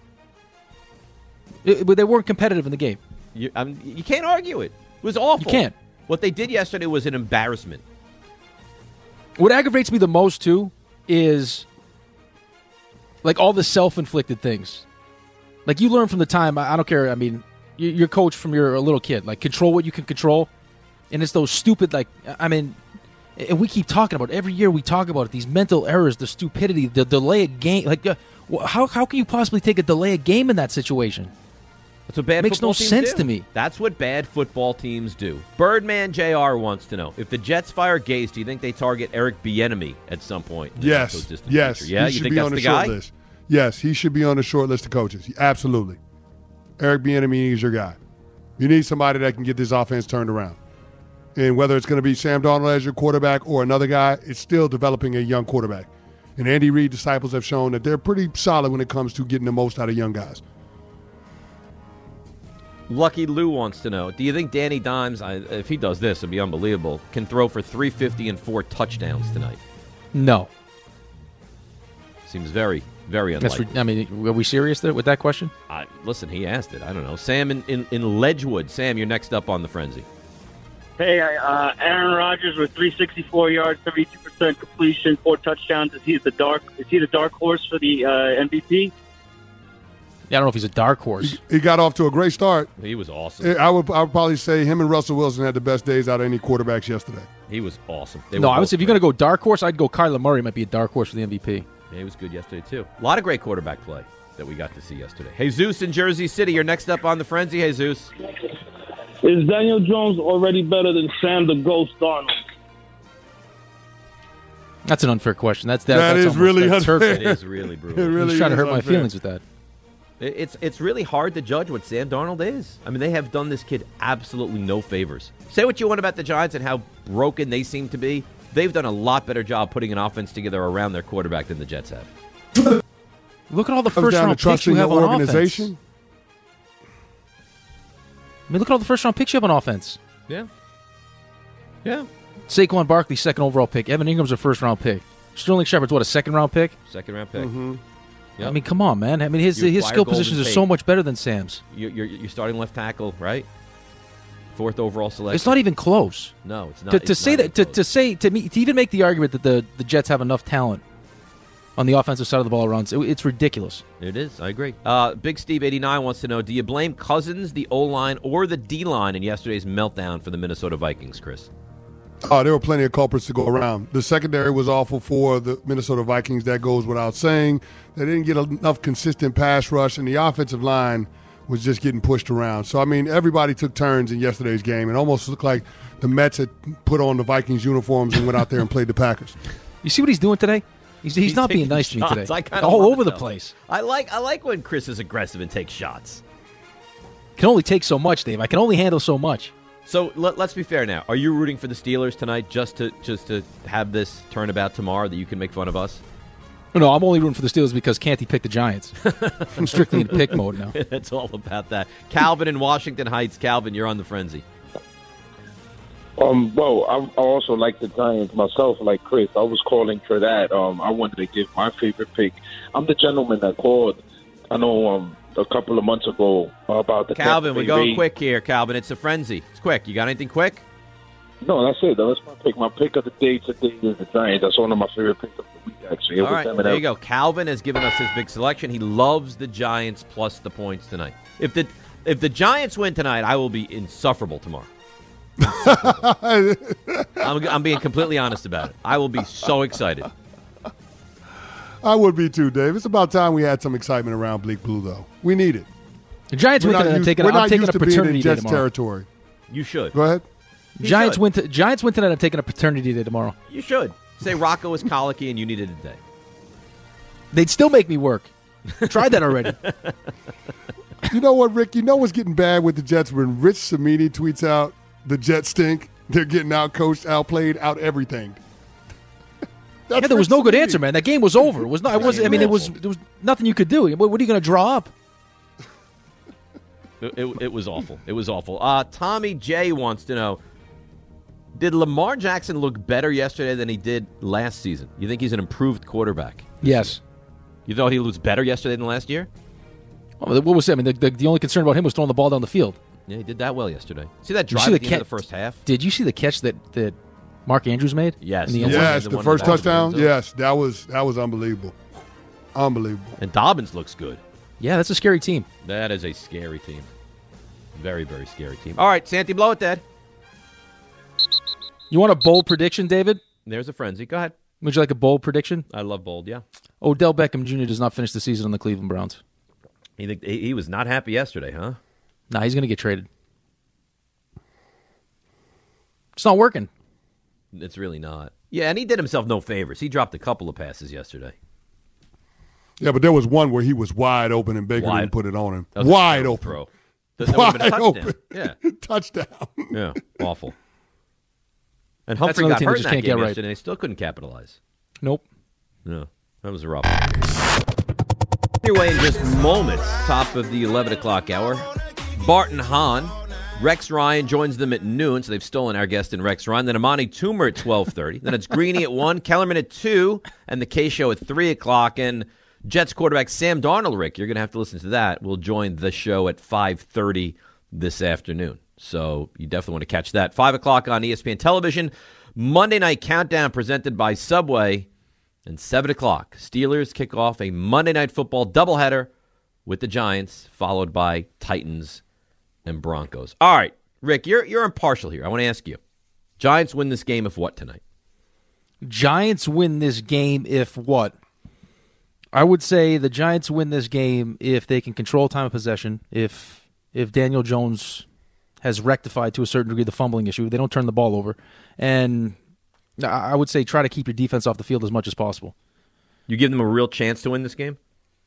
It- it- they weren't competitive in the game. You, I'm, you can't argue it. It was awful. You can't. What they did yesterday was an embarrassment. What aggravates me the most too is like all the self-inflicted things. Like you learn from the time. I, I don't care. I mean, you, you're coached from you're a little kid. Like control what you can control, and it's those stupid. Like I mean, and we keep talking about it. Every year we talk about it. These mental errors, the stupidity, the delay of game. Like uh, wh- how how can you possibly take a delay of game in that situation? That's what bad Makes football no teams sense do. to me. That's what bad football teams do. Birdman J R wants to know, if the Jets fire Gase, do you think they target Eric Bieniemy at some point? in the Yes. not-so-distant Yes. future? Yeah, He you should think be that's on the, the guy? short list. Yes, he should be on the short list of coaches. Absolutely. Eric Bieniemy is your guy. You need somebody that can get this offense turned around. And whether it's going to be Sam Darnold as your quarterback or another guy, it's still developing a young quarterback. And Andy Reid disciples have shown that they're pretty solid when it comes to getting the most out of young guys. Lucky Lou wants to know, do you think Danny Dimes, I, if he does this, it'd be unbelievable, can throw for three fifty and four touchdowns tonight? No. Seems very, very unlikely. That's, I mean, are we serious there with that question? I, listen, he asked it. I don't know. Sam in, in, in Ledgewood. Sam, you're next up on the frenzy. Hey, uh, Aaron Rodgers with three sixty-four yards, seventy-two percent completion, four touchdowns. Is he the dark? Is he the dark horse for the uh, M V P? Yeah, I don't know if he's a dark horse. He, he got off to a great start. He was awesome. I would, I would probably say him and Russell Wilson had the best days out of any quarterbacks yesterday. He was awesome. They no, I would say if you're going to go dark horse, I'd go Kyler Murray might be a dark horse for the M V P. Yeah, he was good yesterday, too. A lot of great quarterback play that we got to see yesterday. Jesus in Jersey City, you're next up on the frenzy. Jesus. Is Daniel Jones already better than Sam the Ghost Darnold? That's an unfair question. That's that. That that's is almost, really that's unfair. It is really brutal. It really He's trying to hurt unfair. my feelings with that. It's it's really hard to judge what Sam Darnold is. I mean, they have done this kid absolutely no favors. Say what you want about the Giants and how broken they seem to be. They've done a lot better job putting an offense together around their quarterback than the Jets have. Look at all the Comes first down round to picks you trusting have your on organization. offense. I mean, look at all the first round picks you have on offense. Yeah. Yeah. Saquon Barkley, second overall pick. Evan Ingram's a first round pick. Sterling Shepard's what, a second round pick? Second round pick. Mm-hmm. Yep. I mean, come on, man. I mean, his You his acquire skill Golden positions are Tate. so much better than Sam's. You're, you're, you're starting left tackle, right? Fourth overall selection. It's not even close. No, it's not. To, to it's say not that, even to, close. to say to me, to even make the argument that the, the Jets have enough talent on the offensive side of the ball runs, it, it's ridiculous. It is. I agree. Uh, Big Steve eighty-nine wants to know, do you blame Cousins, the O-line, or the D-line in yesterday's meltdown for the Minnesota Vikings, Chris? Oh, there were plenty of culprits to go around. The secondary was awful for the Minnesota Vikings. That goes without saying. They didn't get enough consistent pass rush, and the offensive line was just getting pushed around. So, I mean, everybody took turns in yesterday's game. It almost looked like the Mets had put on the Vikings uniforms and went out there and played the Packers. You see what he's doing today? He's, he's, He's not being taking nice to me shots. today. I kinda All love over it, the though. place. I like I like when Chris is aggressive and takes shots. Can only take so much, Dave. I can only handle so much. So let, let's be fair now. Are you rooting for the Steelers tonight just to just to have this turnabout tomorrow that you can make fun of us? No, I'm only rooting for the Steelers because Canty picked the Giants. I'm strictly in pick mode now. It's all about that. Calvin in Washington Heights. Calvin, you're on the frenzy. Um, well, I, I also like the Giants myself, like Chris. I was calling for that. Um, I wanted to give my favorite pick. I'm the gentleman that called, I know, um, a couple of months ago about the Calvin, Tampa we're Bay going Rays. quick here, Calvin. It's a frenzy. It's quick. You got anything quick? No, that's it. That's my pick. My pick of the day today is the Giants. That's one of my favorite picks of the week, actually. It All was right, them and there you them. go. Calvin has given us his big selection. He loves the Giants plus the points tonight. If the if the Giants win tonight, I will be insufferable tomorrow. I'm, I'm being completely honest about it. I will be so excited. I would be too, Dave. It's about time we had some excitement around Bleak Blue, though. We need it. The Giants We're win not tonight. I'm used- taking, we're I'm not taking used a to being in paternity day Jets tomorrow. territory. You should. Go ahead. You Giants should. win. T- Giants win tonight. I'm taking a paternity day tomorrow. You should. Say Rocco was colicky and you needed a day. They'd still make me work. Tried that already. You know what, Rick? You know what's getting bad with the Jets when Rich Cimini tweets out, the Jets stink. They're getting out-coached, outplayed, out everything. Yeah, there was no good answer, man. That game was over. It was not. It was. I mean, it was. There was nothing you could do. What, what are you going to draw up? It, it, it was awful. It was awful. Uh, Tommy J wants to know, did Lamar Jackson look better yesterday than he did last season? You think he's an improved quarterback? Yes. You thought he was better yesterday than last year? Well, what was it? I mean, the, the, the only concern about him was throwing the ball down the field. Yeah, he did that well yesterday. See that Did you drive see at the ca- end of the first half? Did you see the catch that, that Mark Andrews made? Yes. In the end zone? Yes, The the one first that was touchdown. in the end zone. Yes, that was that was unbelievable. Unbelievable. And Dobbins looks good. Yeah, that's a scary team. That is a scary team. Very, very scary team. All right, Santi, blow it, Dad. You want a bold prediction, David? There's a frenzy. Go ahead. Would you like a bold prediction? I love bold, yeah. Odell Beckham Junior does not finish the season on the Cleveland Browns. He, think, he, he was not happy yesterday, huh? Nah, he's going to get traded. It's not working. It's really not. Yeah, and he did himself no favors. He dropped a couple of passes yesterday. Yeah, but there was one where he was wide open and Baker Wide. didn't put it on him. That was a Wide terrible open. throw. That, that would have been a Wide touchdown. open. Yeah. Touchdown. Yeah, awful. And That's Humphrey another got team that hurt in just that can't game get right. yesterday, and they still couldn't capitalize. Nope. No, that was rough. Your way in just moments, top of the eleven o'clock hour. Bart and Hahn. Rex Ryan joins them at noon, so they've stolen our guest in Rex Ryan. Then Amani Toomer at twelve thirty. Then it's Greeny at one, Kellerman at two, and the K-Show at three o'clock. And Jets quarterback Sam Darnold, Rick, you're going to have to listen to that, will join the show at five thirty this afternoon. So you definitely want to catch that. five o'clock on E S P N Television. Monday Night Countdown presented by Subway. And seven o'clock, Steelers kick off a Monday Night Football doubleheader with the Giants, followed by Titans and Broncos. All right, Rick, you're you're impartial here. I want to ask you. Giants win this game if what tonight? Giants win this game if what? I would say the Giants win this game if they can control time of possession, if if Daniel Jones has rectified to a certain degree the fumbling issue, they don't turn the ball over, and I would say try to keep your defense off the field as much as possible. You give them a real chance to win this game?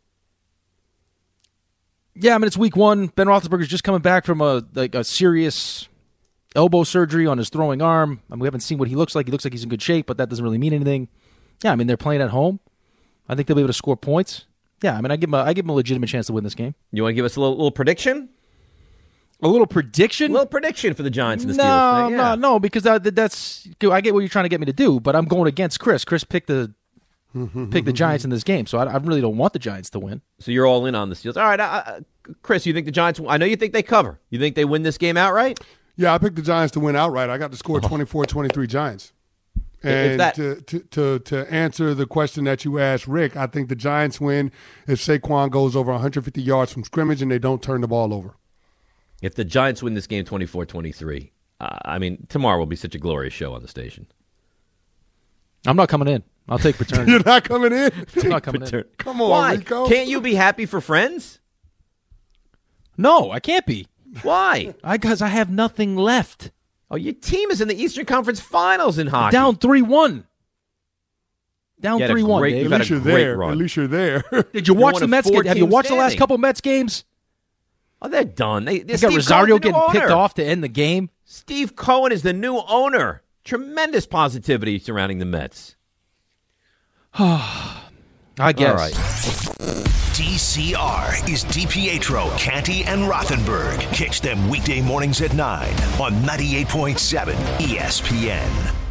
Yeah, I mean, it's week one. Ben Roethlisberger's just coming back from a like a serious elbow surgery on his throwing arm. I mean, we haven't seen what he looks like. He looks like he's in good shape, but that doesn't really mean anything. Yeah, I mean, they're playing at home. I think they'll be able to score points. Yeah, I mean, I give them a, I give them a legitimate chance to win this game. You want to give us a little, little prediction? A little prediction? A little prediction for the Giants and the no, Steelers. Yeah. No, no, because that, that's I get what you're trying to get me to do, but I'm going against Chris. Chris picked the picked the Giants in this game, so I, I really don't want the Giants to win. So you're all in on the Steelers. All right, uh, Chris, you think the Giants? I know you think they cover. You think they win this game outright? Yeah, I picked the Giants to win outright. I got the score twenty-four twenty-three Giants. And that... to, to, to, to answer the question that you asked, Rick, I think the Giants win if Saquon goes over one hundred fifty yards from scrimmage and they don't turn the ball over. If the Giants win this game twenty-four twenty-three, uh, I mean, tomorrow will be such a glorious show on the station. I'm not coming in. I'll take paternity. You're not coming in? I'm not coming in. Come on, Why? Rico. Can't you be happy for friends? No, I can't be. Why? Because I, I have nothing left. Oh, your team is in the Eastern Conference Finals in hockey. Down three one. Down You had a three one, great- Dave. you've At had least a you're great there. run. At least you're there. Did you You watch won the a Mets game? Have you four-team watched the last standing. couple Mets games? Oh, they're done. They, You got Steve Rosario Cohen's the new getting picked owner. off to end the game. Steve Cohen is the new owner. Tremendous positivity surrounding the Mets. I guess. All right. D C R is DiPietro, Canty, and Rothenberg. Catch them weekday mornings at nine on ninety-eight point seven E S P N.